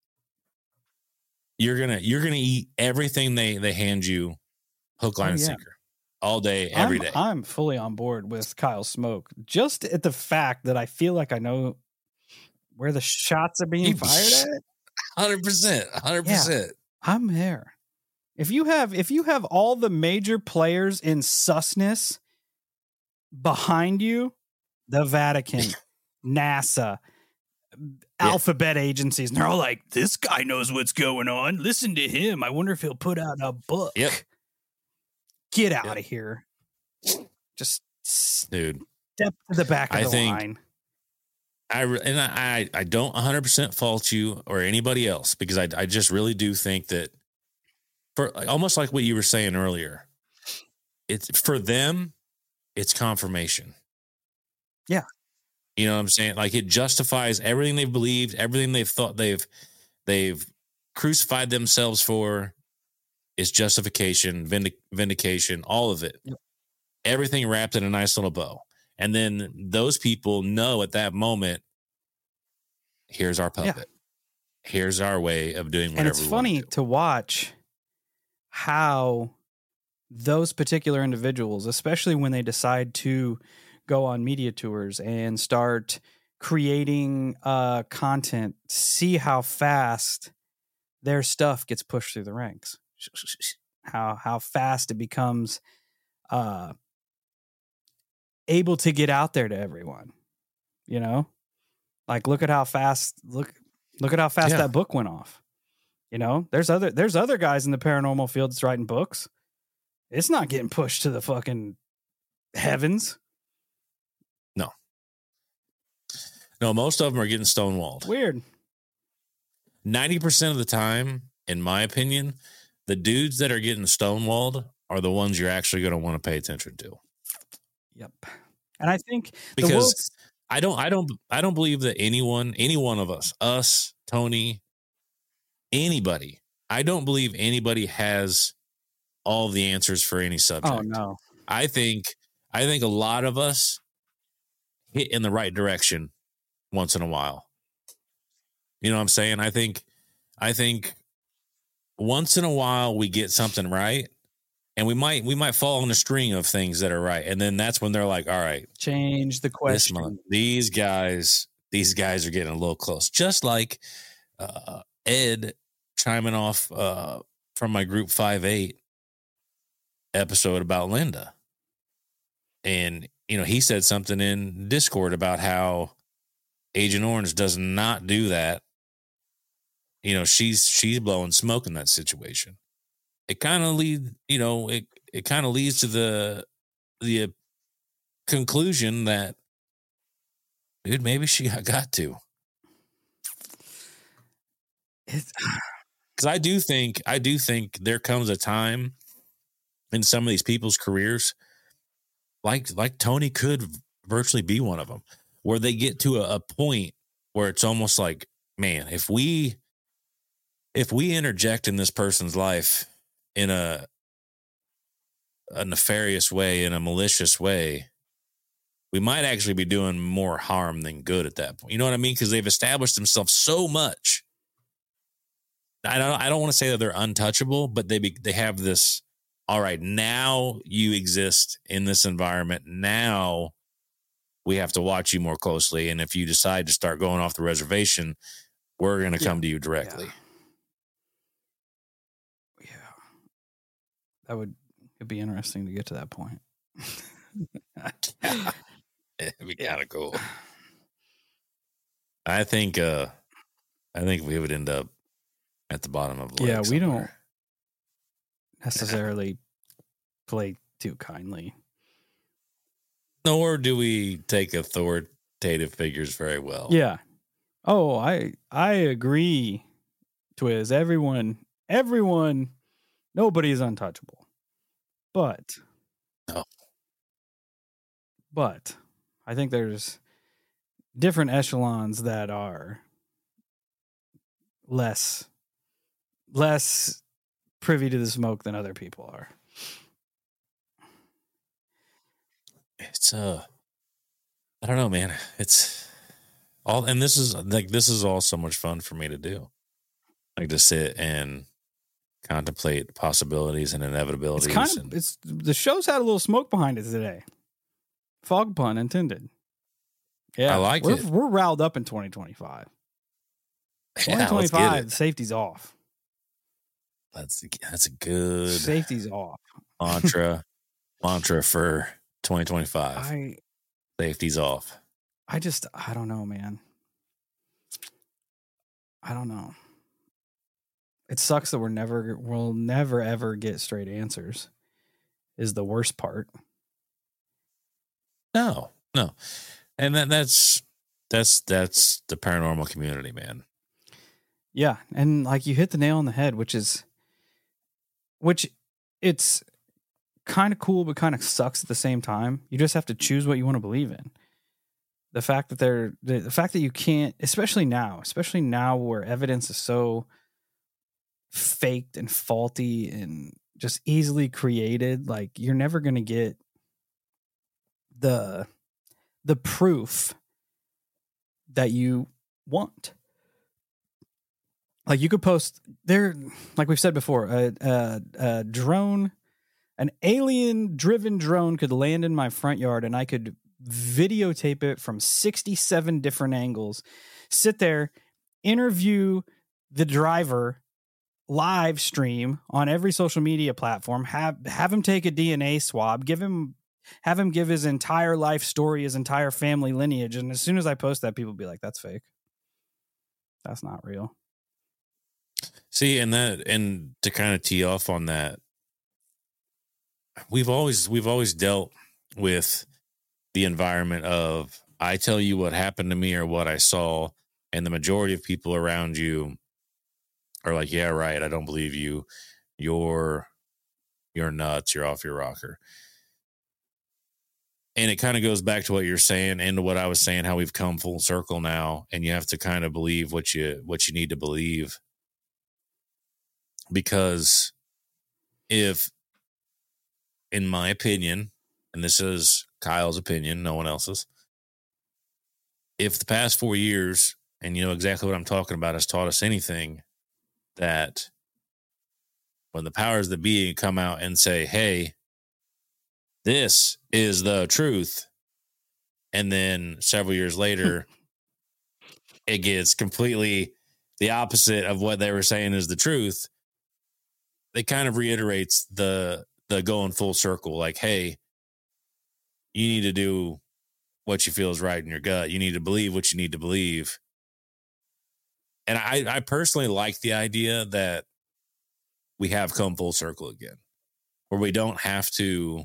You're going to, you're going to eat everything they, they hand you, hook, line, oh, and yeah. sinker all day, every I'm, day. I'm fully on board with Kyle Smoke. Just at the fact that I feel like I know where the shots are being fired at. one hundred percent. one hundred percent. Yeah, I'm there. If you have if you have all the major players in susness behind you, the Vatican, NASA, yeah. alphabet agencies, and they're all like, this guy knows what's going on. Listen to him. I wonder if he'll put out a book. Yep. Get out yep. of here. Just dude. Step to the back of I the think, line. I and I I don't one hundred percent fault you or anybody else, because I I just really do think that for almost like what you were saying earlier, it's for them, it's confirmation. Yeah. You know what I'm saying? Like it justifies everything they've believed, everything they've thought they've they've crucified themselves for is justification, vindic- vindication, all of it. Yep. Everything wrapped in a nice little bow. And then those people know at that moment, here's our puppet. Yeah. Here's our way of doing whatever. And it's we funny do. to watch how those particular individuals, especially when they decide to go on media tours and start creating uh, content, see how fast their stuff gets pushed through the ranks. How how fast it becomes uh, able to get out there to everyone. You know, like look at how fast look look at how fast yeah. that book went off. You know, there's other there's other guys in the paranormal field that's writing books. It's not getting pushed to the fucking heavens. No. No, most of them are getting stonewalled. Weird. ninety percent of the time, in my opinion, the dudes that are getting stonewalled are the ones you're actually going to want to pay attention to. Yep. And I think because I don't, I don't, I don't believe that anyone, any one of us, us, Tony, anybody, I don't believe anybody has all the answers for any subject. Oh no. I think, I think a lot of us hit in the right direction once in a while. You know what I'm saying? I think, I think once in a while we get something right, and we might, we might fall on a string of things that are right. And then that's when they're like, all right, change the this question. month, these guys, these guys are getting a little close. Just like uh, Ed chiming off uh, from my group five eight episode about Linda. And, you know, he said something in Discord about how Agent Orange does not do that. You know, she's she's blowing smoke in that situation. It kind of lead, you know, it it kind of leads to the the conclusion that, dude, maybe she got to. It's Because I do think I do think there comes a time in some of these people's careers, like like Tony could virtually be one of them, where they get to a, a point where it's almost like, man, if we if we interject in this person's life in a a nefarious way, in a malicious way, we might actually be doing more harm than good at that point. You know what I mean? Because they've established themselves so much. I don't I don't want to say that they're untouchable, but they be, they have this, all right, now you exist in this environment. Now we have to watch you more closely. And if you decide to start going off the reservation, we're going to Yeah. come to you directly. Yeah. That would it'd be interesting to get to that point. It'd be kind of cool. I think, uh, I think we would end up at the bottom of the lake Yeah, we don't somewhere. necessarily play too kindly. Nor do we take authoritative figures very well. Yeah. Oh, I I agree, Twiz. Everyone, everyone, nobody is untouchable. But, No. but I think there's different echelons that are less less privy to the smoke than other people are. It's uh I don't know, man. It's all, and this is like this is all so much fun for me to do. Like to sit and contemplate possibilities and inevitabilities. It's kind of and, it's the show's had a little smoke behind it today. Fog pun intended. Yeah, I like we're, it. We're riled up in twenty twenty-five. yeah, let's twenty twenty-five, get the it. safety's off. That's that's a good Safety's off. mantra mantra for twenty twenty-five. I Safety's off. I just I don't know, man. I don't know. It sucks that we're never we'll never ever get straight answers. Is the worst part. No, no. And that that's that's that's the paranormal community, man. Yeah, and like you hit the nail on the head, which is which it's kind of cool but kind of sucks at the same time. You just have to choose what you want to believe in. The fact that they're the, the fact that you can't, especially now, especially now where evidence is so faked and faulty and just easily created, like you're never going to get the the proof that you want. Like you could post there, like we've said before, a, a, a drone, an alien driven drone could land in my front yard and I could videotape it from sixty-seven different angles, sit there, interview the driver, live stream on every social media platform, have, have him take a D N A swab, give him, have him give his entire life story, his entire family lineage. And as soon as I post that, people will be like, that's fake. That's not real. See, and that, and to kind of tee off on that, we've always we've always dealt with the environment of I tell you what happened to me or what I saw, and the majority of people around you are like, yeah, right, I don't believe you. You're you're nuts. You're off your rocker. And it kind of goes back to what you're saying and to what I was saying, how we've come full circle now, and you have to kind of believe what you what you need to believe. Because if, in my opinion, and this is Kyle's opinion, no one else's, if the past four years, and you know exactly what I'm talking about, has taught us anything, that when the powers that be come out and say, hey, this is the truth, and then several years later, it gets completely the opposite of what they were saying is the truth, it kind of reiterates the the going full circle. Like, hey, you need to do what you feel is right in your gut. You need to believe what you need to believe. And I, I personally like the idea that we have come full circle again, where we don't have to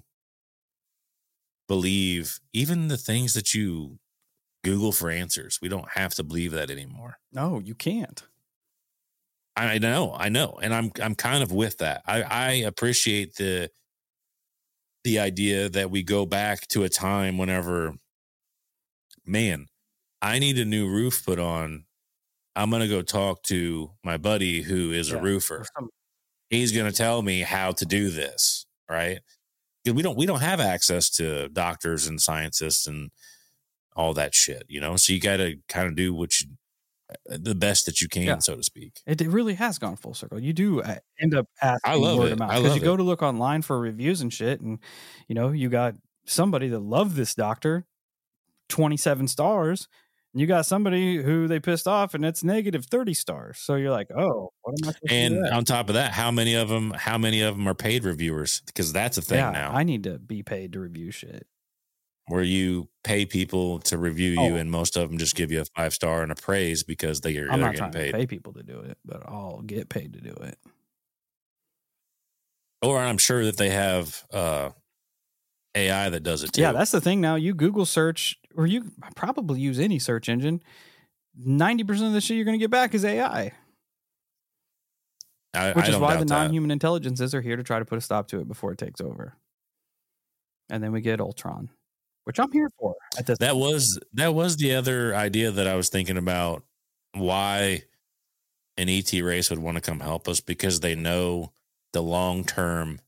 believe even the things that you Google for answers. We don't have to believe that anymore. No, you can't. I know, I know. And I'm I'm kind of with that. I, I appreciate the the idea that we go back to a time whenever, man, I need a new roof put on. I'm going to go talk to my buddy who is yeah. a roofer. He's going to tell me how to do this, right? Because we don't we don't have access to doctors and scientists and all that shit, you know? So you got to kind of do what you the best that you can, yeah. so to speak. It, it really has gone full circle. You do end up asking I love word it. of mouth I because love you go it. to look online for reviews and shit, and you know you got somebody that loved this doctor, twenty-seven stars, and you got somebody who they pissed off, and it's negative thirty stars. So you're like, oh, what am I supposed and to do? On top of that, how many of them? How many of them are paid reviewers? Because that's a thing yeah, now. I need to be paid to review shit. Where you pay people to review you, oh. and most of them just give you a five star and a praise because they are I'm not getting trying paid. to pay people to do it, but I'll get paid to do it. Or I'm sure that they have uh, A I that does it too. Yeah, that's the thing now. You Google search, or you probably use any search engine. ninety percent of the shit you're going to get back is A I. I, Which I is don't why doubt the non-human that. intelligences are here to try to put a stop to it before it takes over. And then we get Ultron, which I'm here for at this That point. was that was the other idea that I was thinking about, why an E T race would want to come help us, because they know the long-term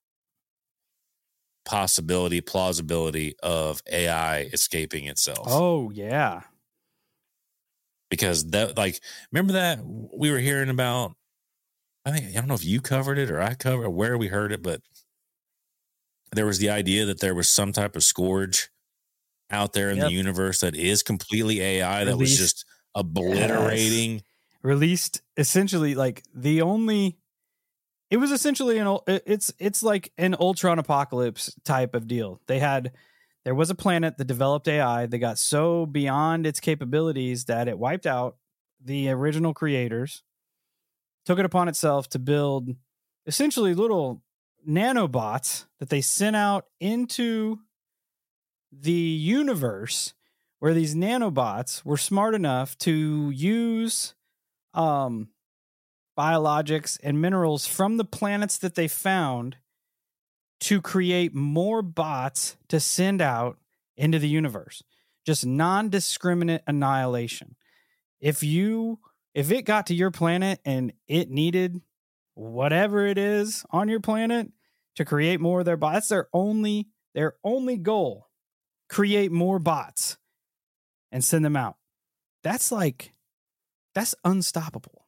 possibility, plausibility of A I escaping itself. Oh, yeah. Because that, like, remember that we were hearing about, I think, I don't know if you covered it or I covered, or where we heard it, but there was the idea that there was some type of scourge out there in Yep. the universe that is completely A I that Released. was just obliterating. Yes. Released essentially like the only, it was essentially an, it's, it's like an Ultron apocalypse type of deal. They had, there was a planet that developed A I. They got so beyond its capabilities that it wiped out the original creators, took it upon itself to build essentially little nanobots that they sent out into the universe, where these nanobots were smart enough to use um, biologics and minerals from the planets that they found to create more bots to send out into the universe. Just non-discriminate annihilation. If you, if it got to your planet and it needed whatever it is on your planet to create more of their bots, that's their only, their only goal. Create more bots and send them out. That's like, that's unstoppable.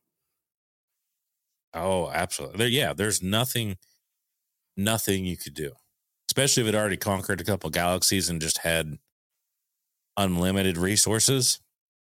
Oh, absolutely. There, yeah, there's nothing, nothing you could do, especially if it already conquered a couple galaxies and just had unlimited resources.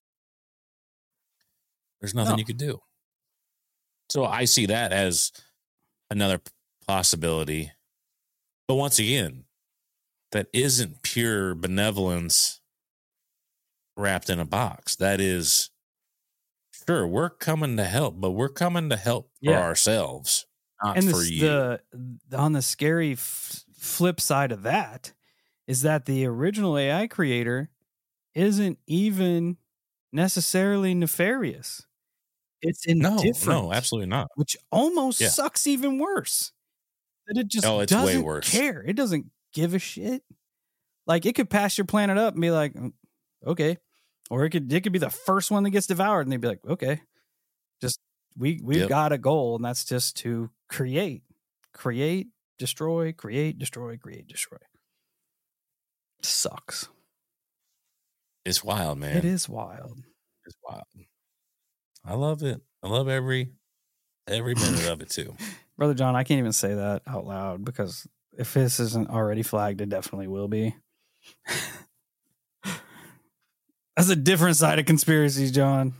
There's nothing No. you could do. So I see that as another possibility. But once again, that isn't pure benevolence wrapped in a box. That is, sure, we're coming to help, but we're coming to help for Yeah. ourselves, not And for the, you. the on the scary f- flip side of that is that the original A I creator isn't even necessarily nefarious. It's no, indifferent. no, absolutely not. Which almost Yeah. sucks even worse. That it just Oh, it's way doesn't worse. care. It doesn't give a shit. Like, it could pass your planet up and be like, "Mm, okay. Or it could it could be the first one that gets devoured, and they'd be like, okay. Just we we've Yep. got a goal, and that's just to create. Create, destroy, create, destroy, create, destroy. Sucks. It's wild, man. It is wild. It's wild. I love it. I love every every minute of it too. Brother John, I can't even say that out loud because if this isn't already flagged, it definitely will be. That's a different side of conspiracies, John.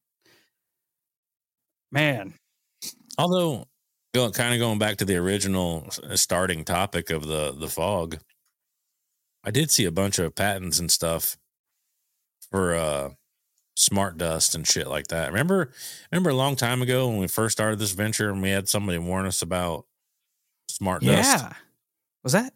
Man. Although, go, kind of going back to the original starting topic of the, the fog, I did see a bunch of patents and stuff for uh, smart dust and shit like that. Remember, remember a long time ago when we first started this venture and we had somebody warn us about smart yeah. dust? Yeah. Was that?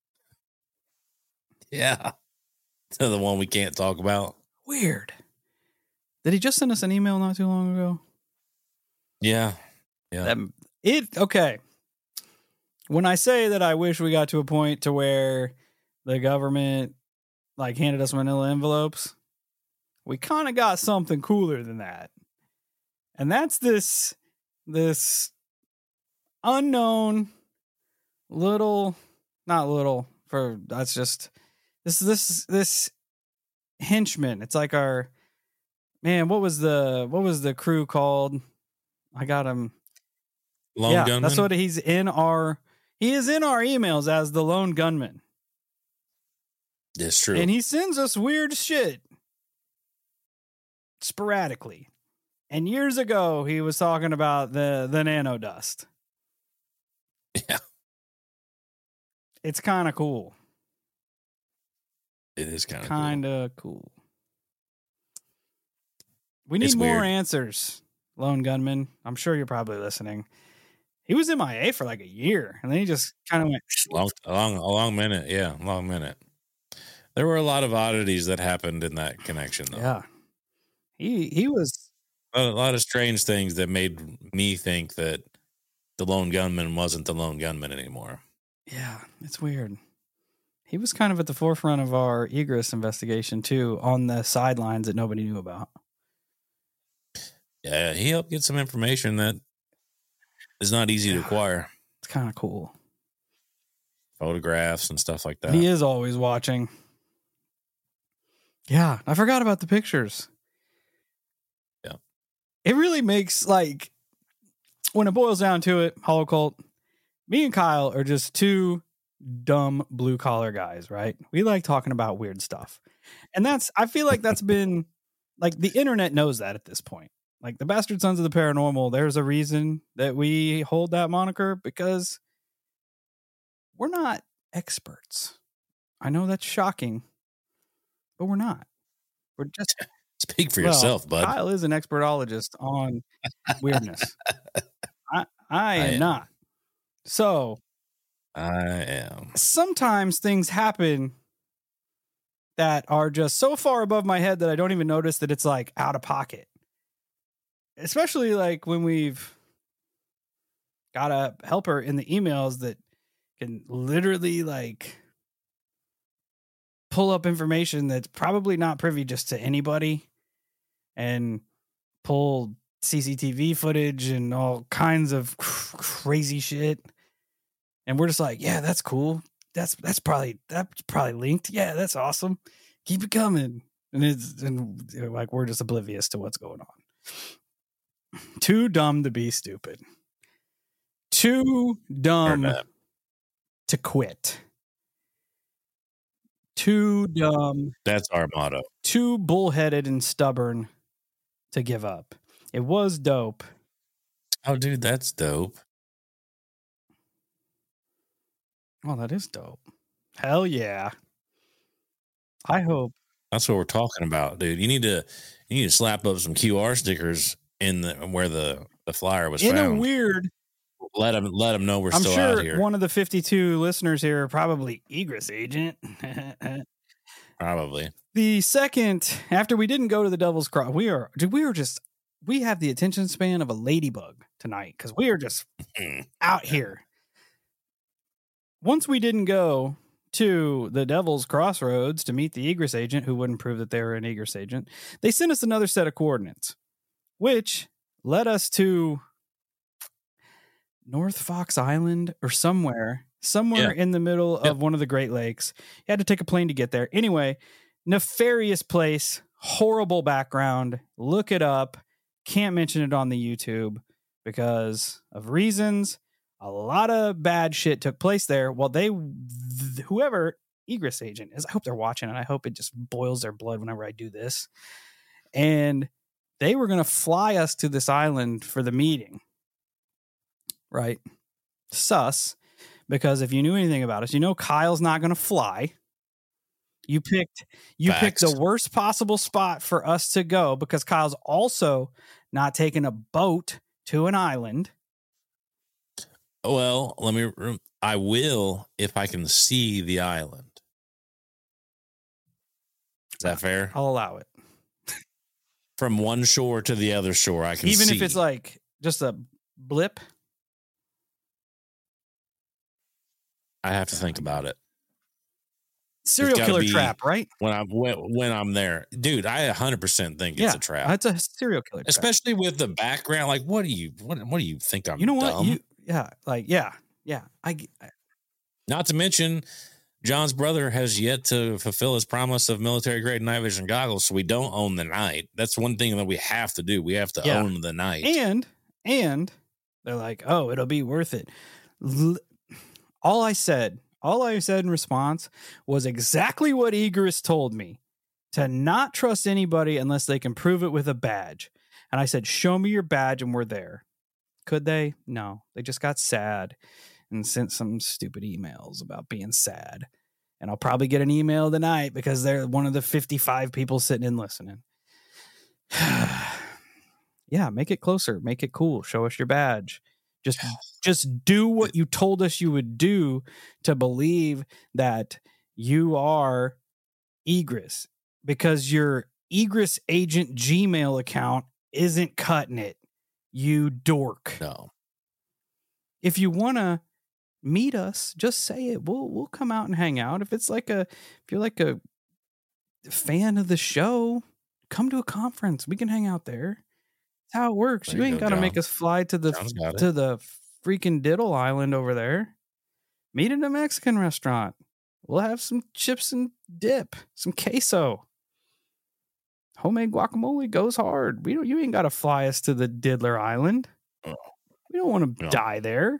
Yeah. The one we can't talk about. Weird. Did he just send us an email not too long ago? Yeah. Yeah. That, it okay. When I say that I wish we got to a point to where the government like handed us manila envelopes, we kind of got something cooler than that. And that's this this unknown little not little for that's just this this this henchman. It's like our man, what was the what was the crew called? I got him. Lone yeah, gunman? That's what he's in our he is in our emails as the lone gunman. It's true. And he sends us weird shit sporadically. And years ago he was talking about the the nano dust. Yeah. It's kind of cool. It is kind of kind of cool. cool. We need It's more weird. answers, lone gunman. I'm sure you're probably listening. He was M I A for like a year, and then he just kind of went long, a long, a long minute. Yeah, long minute. There were a lot of oddities that happened in that connection, though. Yeah, he he was a lot of strange things that made me think that the lone gunman wasn't the lone gunman anymore. Yeah, it's weird. He was kind of at the forefront of our egress investigation too, on the sidelines that nobody knew about. Yeah, he helped get some information that is not easy yeah. to acquire. It's kind of cool. Photographs and stuff like that. He is always watching. Yeah, I forgot about the pictures. Yeah. It really makes, like, when it boils down to it, Holocult, me and Kyle are just two dumb blue collar guys, right? We like talking about weird stuff. And that's, I feel like that's been, like, the internet knows that at this point. Like, the Bastard Sons of the Paranormal, there's a reason that we hold that moniker, because we're not experts. I know that's shocking, but we're not. We're just... Speak for well, yourself, bud. Kyle is an expertologist on weirdness. I, I am I am. not. So... I am. Sometimes things happen that are just so far above my head that I don't even notice that it's like out of pocket. Especially like when we've got a helper in the emails that can literally like pull up information that's probably not privy just to anybody and pull C C T V footage and all kinds of cr- crazy shit. And we're just like, yeah, that's cool. That's that's probably that's probably linked. Yeah, that's awesome. Keep it coming. And it's and like we're just oblivious to what's going on. Too dumb to be stupid. Too dumb to quit. Too dumb. That's our motto. Too bullheaded and stubborn to give up. It was dope. Oh, dude, that's dope. Oh, that is dope. Hell yeah. I hope. That's what we're talking about, dude. You need to you need to slap up some Q R stickers in the where the, the flyer was in found. a weird. Let them let them know we're I'm still sure out here. One of the fifty-two listeners here are probably egress agent. Probably. The second, after we didn't go to the Devil's Cross, we are we are just we have the attention span of a ladybug tonight because we are just out here. Once we didn't go to the Devil's Crossroads to meet the egress agent, who wouldn't prove that they were an egress agent, they sent us another set of coordinates, which led us to North Fox Island or somewhere, somewhere Yeah. in the middle Yep. of one of the Great Lakes. You had to take a plane to get there. Anyway, Nefarious place, horrible background. Look it up. Can't mention it on the YouTube because of reasons. A lot of bad shit took place there. Well, they, th- whoever Egress agent is, I hope they're watching, and I hope it just boils their blood whenever I do this. And they were going to fly us to this island for the meeting. Right? Sus. Because if you knew anything about us, you know Kyle's not going to fly. You picked you Facts. picked the worst possible spot for us to go because Kyle's also not taking a boat to an island. Well, let me. I will if I can see the island. Is that fair? I'll allow it. From one shore to the other shore, I can Even see. if it's like just a blip. I have to think about it. Serial gotta killer be- trap, right? When I'm when, when I'm there, dude, I one hundred percent think it's Yeah, a trap. That's a serial killer trap. Especially with the background. Like, what do you what, what do you think I'm You know what? dumb? You yeah, like yeah, yeah. I, I Not to mention, John's brother has yet to fulfill his promise of military grade night vision goggles, so we don't own the night. That's one thing that we have to do. We have to Yeah. own the night. and and they're like, oh, it'll be worth it. L- all I said, all I said in response was exactly what Egress told me: to not trust anybody unless they can prove it with a badge. And I said, show me your badge, and we're there. Could they? No, they just got sad and sent some stupid emails about being sad. And I'll probably get an email tonight because they're one of the fifty-five people sitting and listening. Yeah, make it closer, make it cool, show us your badge. Just just do what you told us you would do to believe that you are Egress, because your Egress agent Gmail account isn't cutting it. You dork. No. If you want to meet us, just say it. We'll we'll come out and hang out. If it's like a if you're like a fan of the show, come to a conference. We can hang out there. That's how it works. There You you ain't go, got to make John. us fly to the John's got it. to the freaking Diddle Island over there. Meet at a Mexican restaurant. We'll have some chips and dip, some queso. Homemade guacamole goes hard. We don't. You ain't got to fly us to the Diddler Island. Oh. We don't want to No. die there.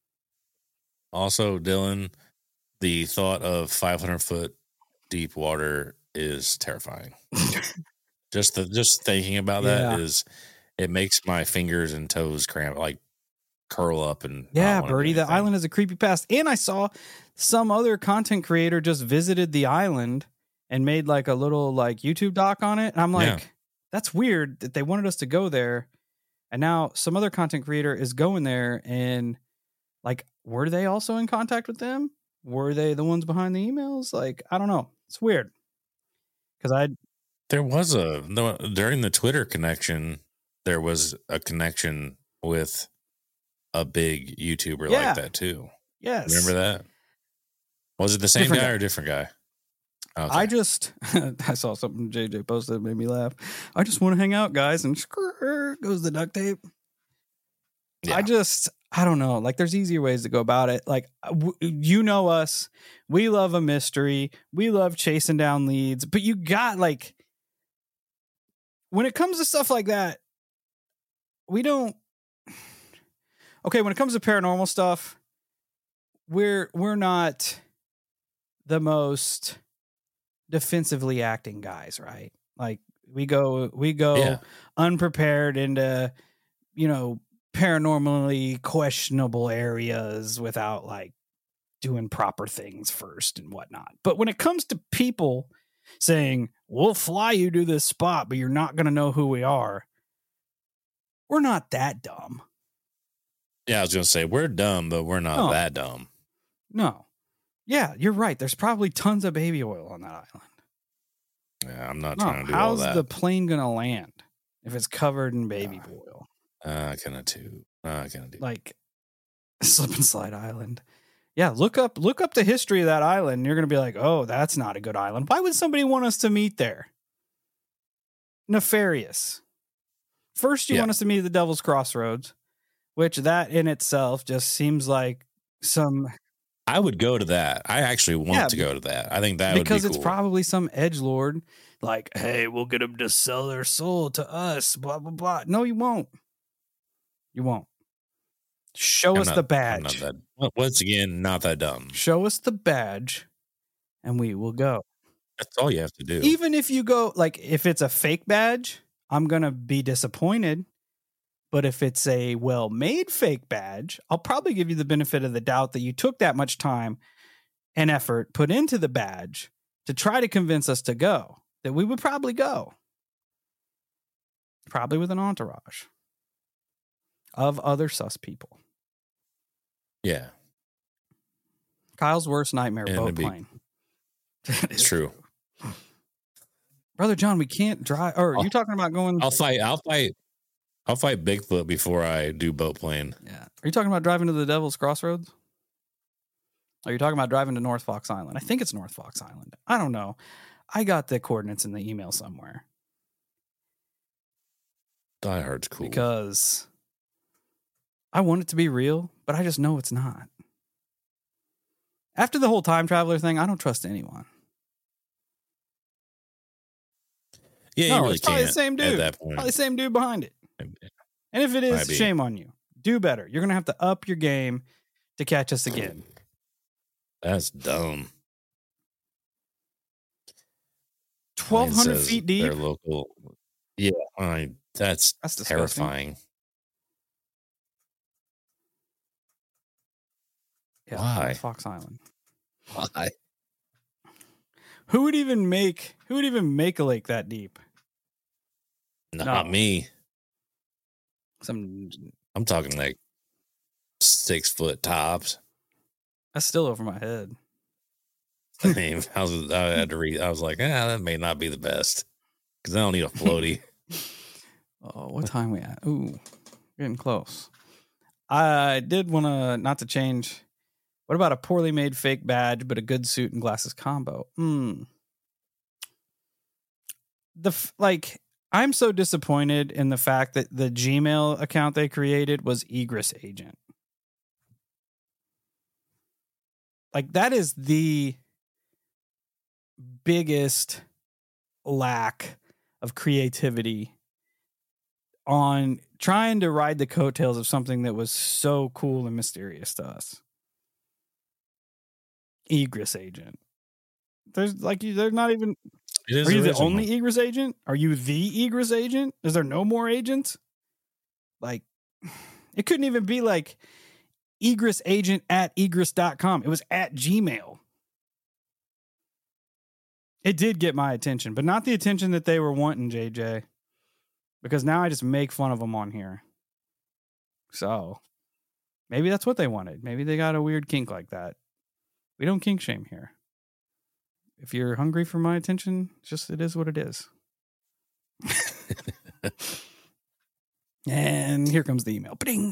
Also, Dylan, the thought of five hundred foot deep water is terrifying. just the just thinking about that Yeah. is it makes my fingers and toes cramp, like curl up and not Yeah, wanna do Birdie, the anything. island has a creepy past. And I saw some other content creator just visited the island and made like a little like YouTube doc on it. And I'm like, Yeah. that's weird that they wanted us to go there. And now some other content creator is going there, and like, were they also in contact with them? Were they the ones behind the emails? Like, I don't know. It's weird. Cause I, There was a no, during the Twitter connection, there was a connection with a big YouTuber Yeah. like that too. yes. Remember that? Was it the same Different guy guy. or a different guy? Okay. I just, I saw something J J posted that made me laugh. I just want to hang out, guys. And skrrr goes the duct tape. Yeah. I just, I don't know. Like, there's easier ways to go about it. Like, w- you know us. We love a mystery. We love chasing down leads. But you got, like, when it comes to stuff like that, we don't. Okay, when it comes to paranormal stuff, we're we're not the most defensively acting guys, right? Like, we go we go Yeah. unprepared into, you know, paranormally questionable areas without like doing proper things first and whatnot. But when it comes to people saying, we'll fly you to this spot, but you're not going to know who we are, we're not that dumb. Yeah, I was gonna say we're dumb, but we're not No. that dumb. No. Yeah, you're right. There's probably tons of baby oil on that island. Yeah, I'm not No, trying to do all how's that. the plane going to land if it's covered in baby Uh, oil? Uh, gonna do. Uh, gonna do. Like Slip and Slide Island. Yeah, look up look up the history of that island. And you're going to be like, oh, that's not a good island. Why would somebody want us to meet there? Nefarious. First, you Yeah. want us to meet at the Devil's Crossroads, which that in itself just seems like some I would go to that. I actually want Yeah, to go to that. I think that because would be it's cool. probably some edgelord like, hey, we'll get them to sell their soul to us, blah, blah, blah. No, you won't. You won't. Show I'm us not, the I'm badge. not that, well, once again, not that dumb. Show us the badge and we will go. That's all you have to do. Even if you go, like, if it's a fake badge, I'm going to be disappointed. But if it's a well-made fake badge, I'll probably give you the benefit of the doubt that you took that much time and effort put into the badge to try to convince us to go, that we would probably go. Probably with an entourage of other sus people. Yeah. Kyle's worst nightmare, And boat it'd be- plane. It's true. Brother John, we can't drive. Or are you talking about going? I'll fight. I'll fight. I'll fight Bigfoot before I do boat plane. Yeah. Are you talking about driving to the Devil's Crossroads? Are you talking about driving to North Fox Island? I think it's North Fox Island. I don't know. I got the coordinates in the email somewhere. Die Hard's cool. Because I want it to be real, but I just know it's not. After the whole time traveler thing, I don't trust anyone. yeah, no, you really it's probably can't the same dude. at that point. Probably the same dude behind it. And if it is, Might be. shame on you. Do better. You're going to have to up your game to catch us again. That's dumb. twelve It hundred says feet deep? They're local. Yeah, I, that's, That's disgusting. terrifying. Yeah, Why? North Fox Island. Why? Who would even make who would even make a lake that deep? Not No. me. Some I'm talking like six foot tops. that's still over my head. I mean, I was I had to read. I was like, ah, that may not be the best because I don't need a floaty. Oh, what time we at? Ooh, getting close. I did want to not to change. What about a poorly made fake badge, but a good suit and glasses combo? Hmm. The f- like, I'm so disappointed in the fact that the Gmail account they created was Egress Agent. Like, that is the biggest lack of creativity on trying to ride the coattails of something that was so cool and mysterious to us. Egress Agent. There's like you. They're not even. It is Are you the original. only Egress Agent? Are you the Egress Agent? Is there no more agents? Like, it couldn't even be like Egress Agent at egress dot com. It was at Gmail. It did get my attention, but not the attention that they were wanting, J J. Because now I just make fun of them on here. So maybe that's what they wanted. Maybe they got a weird kink like that. We don't kink shame here. If you're hungry for my attention, just it is what it is. And here comes the email. Bing.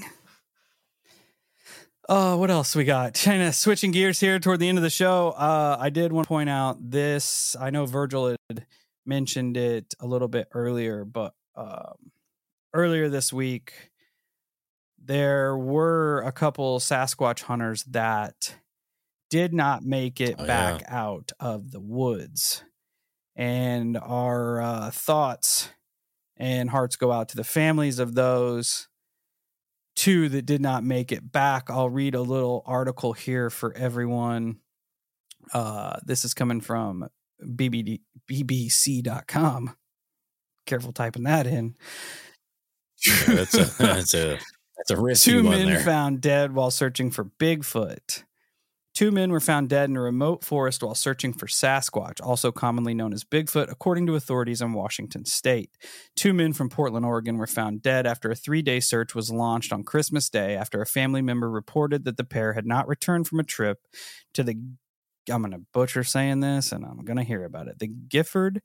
Uh, what else we got? Kind of switching gears here toward the end of the show. Uh, I did want to point out this. I know Virgil had mentioned it a little bit earlier, but um, earlier this week, there were a couple Sasquatch hunters that did not make it Oh, back yeah. out of the woods. And our uh, thoughts and hearts go out to the families of those two that did not make it back. I'll read a little article here for everyone. Uh, this is coming from B B D, B B C dot com. Careful typing that in. Yeah, that's a that's a that's a risky Two one men there. found dead while searching for Bigfoot. Two men were found dead in a remote forest while searching for Sasquatch, also commonly known as Bigfoot, according to authorities in Washington state. Two men from Portland, Oregon were found dead after a three-day search was launched on Christmas Day after a family member reported that the pair had not returned from a trip to the, I'm going to butcher saying this, and I'm going to hear about it, the Gifford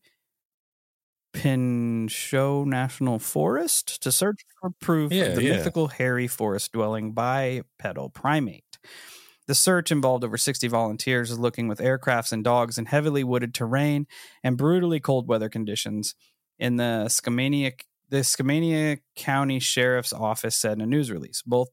Pinchot National Forest to search for proof Yeah, of the yeah. mythical hairy forest-dwelling bipedal primate. The search involved over sixty volunteers looking with aircrafts and dogs in heavily wooded terrain and brutally cold weather conditions. In the Skamania, the Skamania County Sheriff's Office said in a news release, both deaths,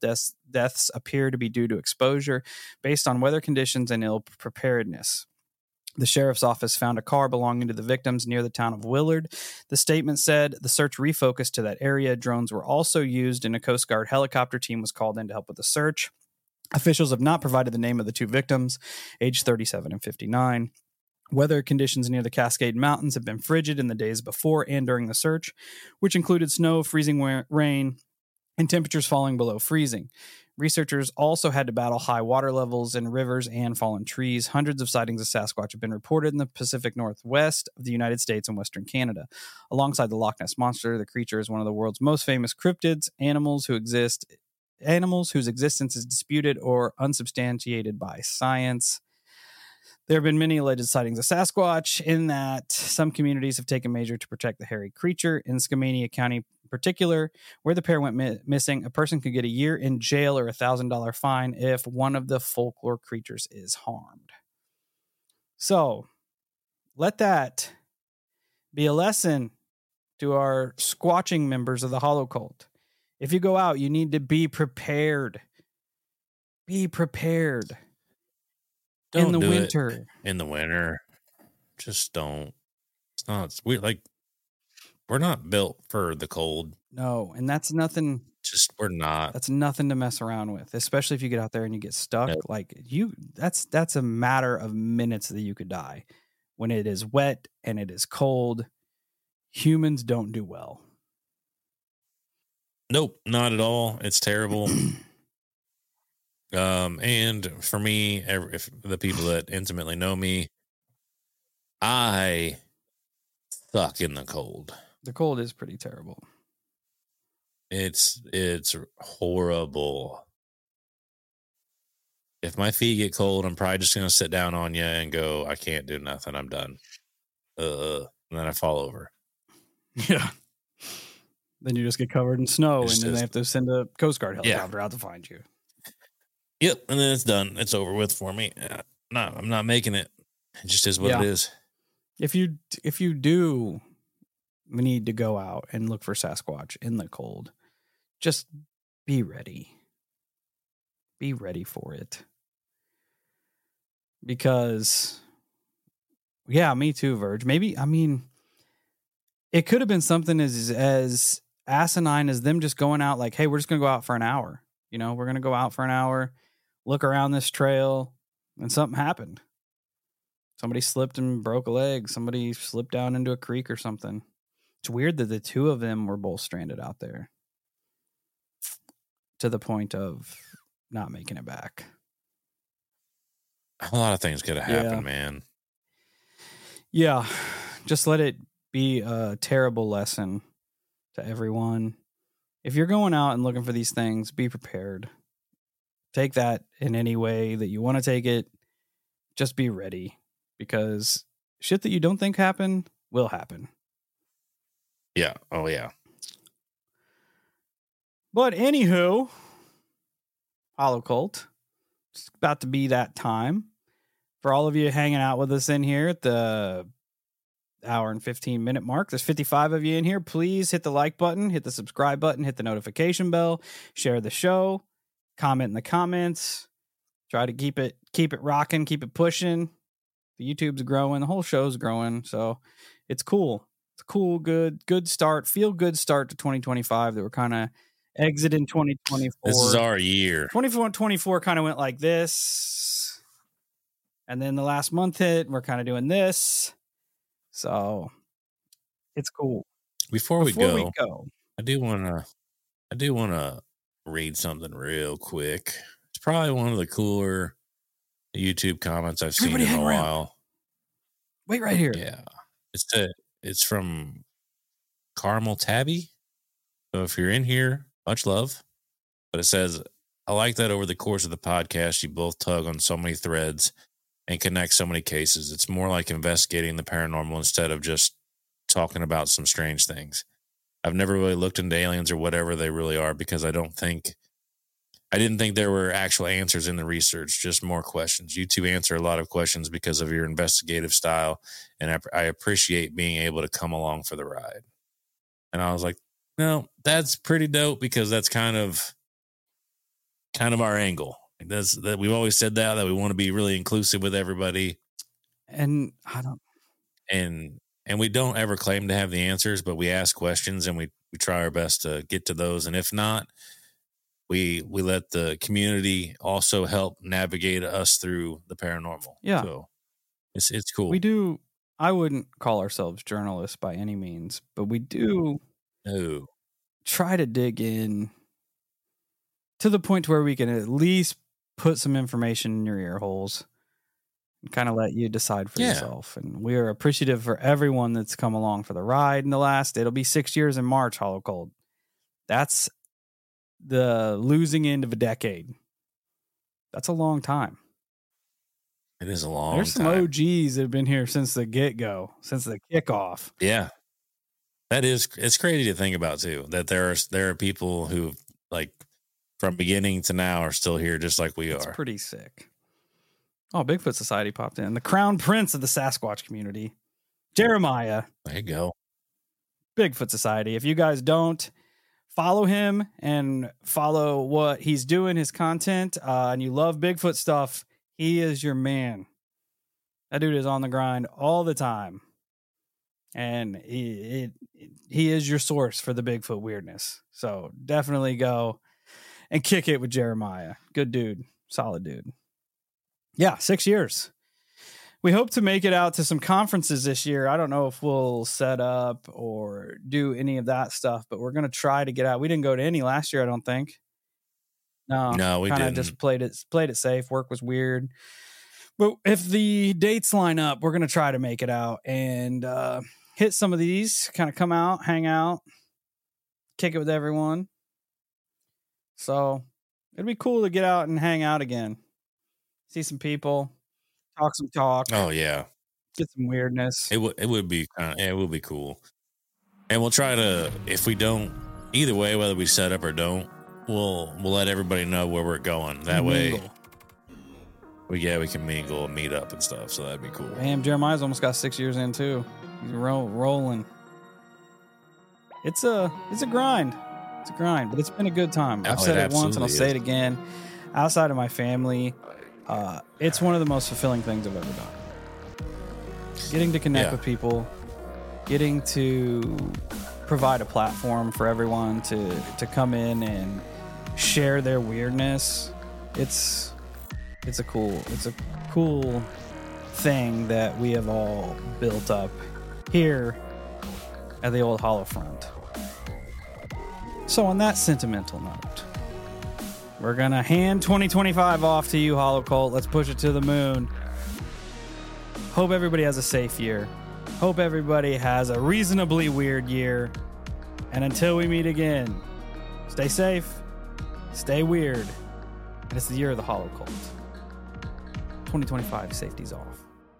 deaths appear to be due to exposure based on weather conditions and ill preparedness. The sheriff's office found a car belonging to the victims near the town of Willard. The statement said the search refocused to that area. Drones were also used, and a Coast Guard helicopter team was called in to help with the search. Officials have not provided the name of the two victims, aged thirty-seven and fifty-nine. Weather conditions near the Cascade Mountains have been frigid in the days before and during the search, which included snow, freezing rain, and temperatures falling below freezing. Researchers also had to battle high water levels in rivers and fallen trees. Hundreds of sightings of Sasquatch have been reported in the Pacific Northwest of the United States and Western Canada. Alongside the Loch Ness Monster, the creature is one of the world's most famous cryptids, animals who exist, animals whose existence is disputed or unsubstantiated by science. There have been many alleged sightings of Sasquatch, in that some communities have taken measures to protect the hairy creature. In Skamania County in particular, where the pair went mi- missing, a person could get a year in jail or a one thousand dollars fine if one of the folklore creatures is harmed. So, let that be a lesson to our squatching members of the Hollow Cult. If you go out, you need to be prepared. Be prepared. Don't in the do winter. It in the winter. Just don't. It's not. It's weird. Like, we're not built for the cold. No, and that's nothing. Just we're not. That's nothing to mess around with, especially if you get out there and you get stuck. Nope. Like you, that's that's a matter of minutes that you could die. When it is wet and it is cold, humans don't do well. Nope, not at all. It's terrible. Um, and for me, if the people that intimately know me, I suck in the cold. The cold is pretty terrible. It's it's horrible. If my feet get cold, I'm probably just gonna sit down on you and go, I can't do nothing. I'm done. Uh, and then I fall over. Yeah. Then you just get covered in snow, It's and then just- they have to send a Coast Guard Yeah. helicopter out to find you. Yep, and then it's done. It's over with for me. Uh, no, I'm not making it. It just is what Yeah. it is. If you if you do need to go out and look for Sasquatch in the cold, just be ready. Be ready for it. Because, yeah, me too, Verge. Maybe, I mean, it could have been something as as asinine as them just going out like, hey, we're just going to go out for an hour. You know, we're going to go out for an hour, look around this trail, and something happened. Somebody slipped and broke a leg. Somebody slipped down into a creek or something. It's weird that the two of them were both stranded out there to the point of not making it back. A lot of things could have happened, Yeah. man. Yeah, just let it be a terrible lesson to everyone. If you're going out and looking for these things, be prepared. Take that in any way that you want to take it. Just be ready, because shit that you don't think happen will happen. Yeah. Oh, yeah. But anywho, Hollow Cult, it's about to be that time. For all of you hanging out with us in here at the hour and fifteen minute mark, there's fifty-five of you in here. Please hit the like button, hit the subscribe button, hit the notification bell, share the show, comment in the comments. Try to keep it keep it rocking, keep it pushing. The YouTube's growing, the whole show's growing, so it's cool. It's a cool, good, good start. Feel good start to twenty twenty-five that we're kind of exiting twenty twenty-four. This is our year. twenty-four twenty-four kind of went like this. And then the last month hit, and we're kind of doing this. So it's cool. Before we Before go, we go, I do want to, I do want to read something real quick. It's probably one of the cooler YouTube comments I've seen Everybody in a hang around. while. wait right here. Yeah, it's a, it's from Caramel Tabby. So if you're in here, much love. But it says, I like that over the course of the podcast, you both tug on so many threads and connect so many cases. It's more like investigating the paranormal instead of just talking about some strange things. I've never really looked into aliens or whatever they really are, because I don't think, I didn't think there were actual answers in the research, just more questions. You two answer a lot of questions because of your investigative style, and I, I appreciate being able to come along for the ride. And I was like, no, that's pretty dope, because that's kind of kind of our angle. That's that we've always said that that we want to be really inclusive with everybody. And I don't and and we don't ever claim to have the answers, but we ask questions and we, we try our best to get to those. And if not, we we let the community also help navigate us through the paranormal. Yeah. So it's it's cool. We do I wouldn't call ourselves journalists by any means, but we do no. try to dig in to the point where we can at least put some information in your ear holes and kind of let you decide for Yeah. yourself. And we are appreciative for everyone that's come along for the ride in the last, it'll be six years in March, Hollow Cold. That's the losing end of a decade. That's a long time. It is a long There's some time. O Gs that have been here since the get-go, since the kickoff. Yeah. That is, it's crazy to think about too, that there are, there are people who like from beginning to now are still here just like we It's are. pretty sick. Oh, Bigfoot Society popped in. The crown prince of the Sasquatch community, Jeremiah. There you go. Bigfoot Society. If you guys don't follow him and follow what he's doing, his content, uh, and you love Bigfoot stuff, he is your man. That dude is on the grind all the time. And he, it, he is your source for the Bigfoot weirdness. So definitely go and kick it with Jeremiah. Good dude. Solid dude. Yeah, six years. We hope to make it out to some conferences this year. I don't know if we'll set up or do any of that stuff, but we're going to try to get out. We didn't go to any last year, I don't think. No, No, we kind of didn't. just played it, played it safe. Work was weird. But if the dates line up, we're going to try to make it out and uh, hit some of these, kind of come out, hang out, kick it with everyone. So it'd be cool to get out and hang out again. See some people, talk some talk, Oh yeah. get some weirdness. It would it would be kind of, yeah, it would be cool. And we'll try to, if we don't, either way, whether we set up or don't, we'll we'll let everybody know where we're going. That way, Mingle. we yeah we can mingle and meet up and stuff. So that'd be cool. Damn, Jeremiah's almost got six years in too. He's ro- rolling. It's a it's a grind. It's a grind, but it's been a good time. I've Oh, said it it once and I'll absolutely say is. it again. Outside of my family, uh, it's one of the most fulfilling things I've ever done. Getting to connect Yeah. with people, getting to provide a platform for everyone to to come in and share their weirdness. It's it's a cool it's a cool thing that we have all built up here at the old Hollow Front. So on that sentimental note, we're gonna hand twenty twenty-five off to you, Hollow Cult. Let's push it to the moon. Hope everybody has a safe year. Hope everybody has a reasonably weird year. And until we meet again, stay safe, stay weird. And it's the year of the Hollow Cult. twenty twenty-five, safety's off.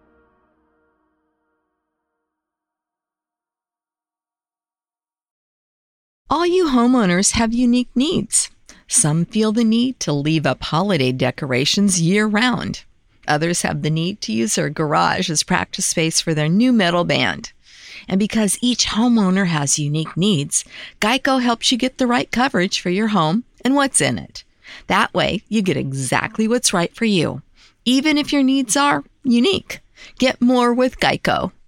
All you homeowners have unique needs. Some feel the need to leave up holiday decorations year-round. Others have the need to use their garage as practice space for their new metal band. And because each homeowner has unique needs, Geico helps you get the right coverage for your home and what's in it. That way, you get exactly what's right for you, even if your needs are unique. Get more with Geico.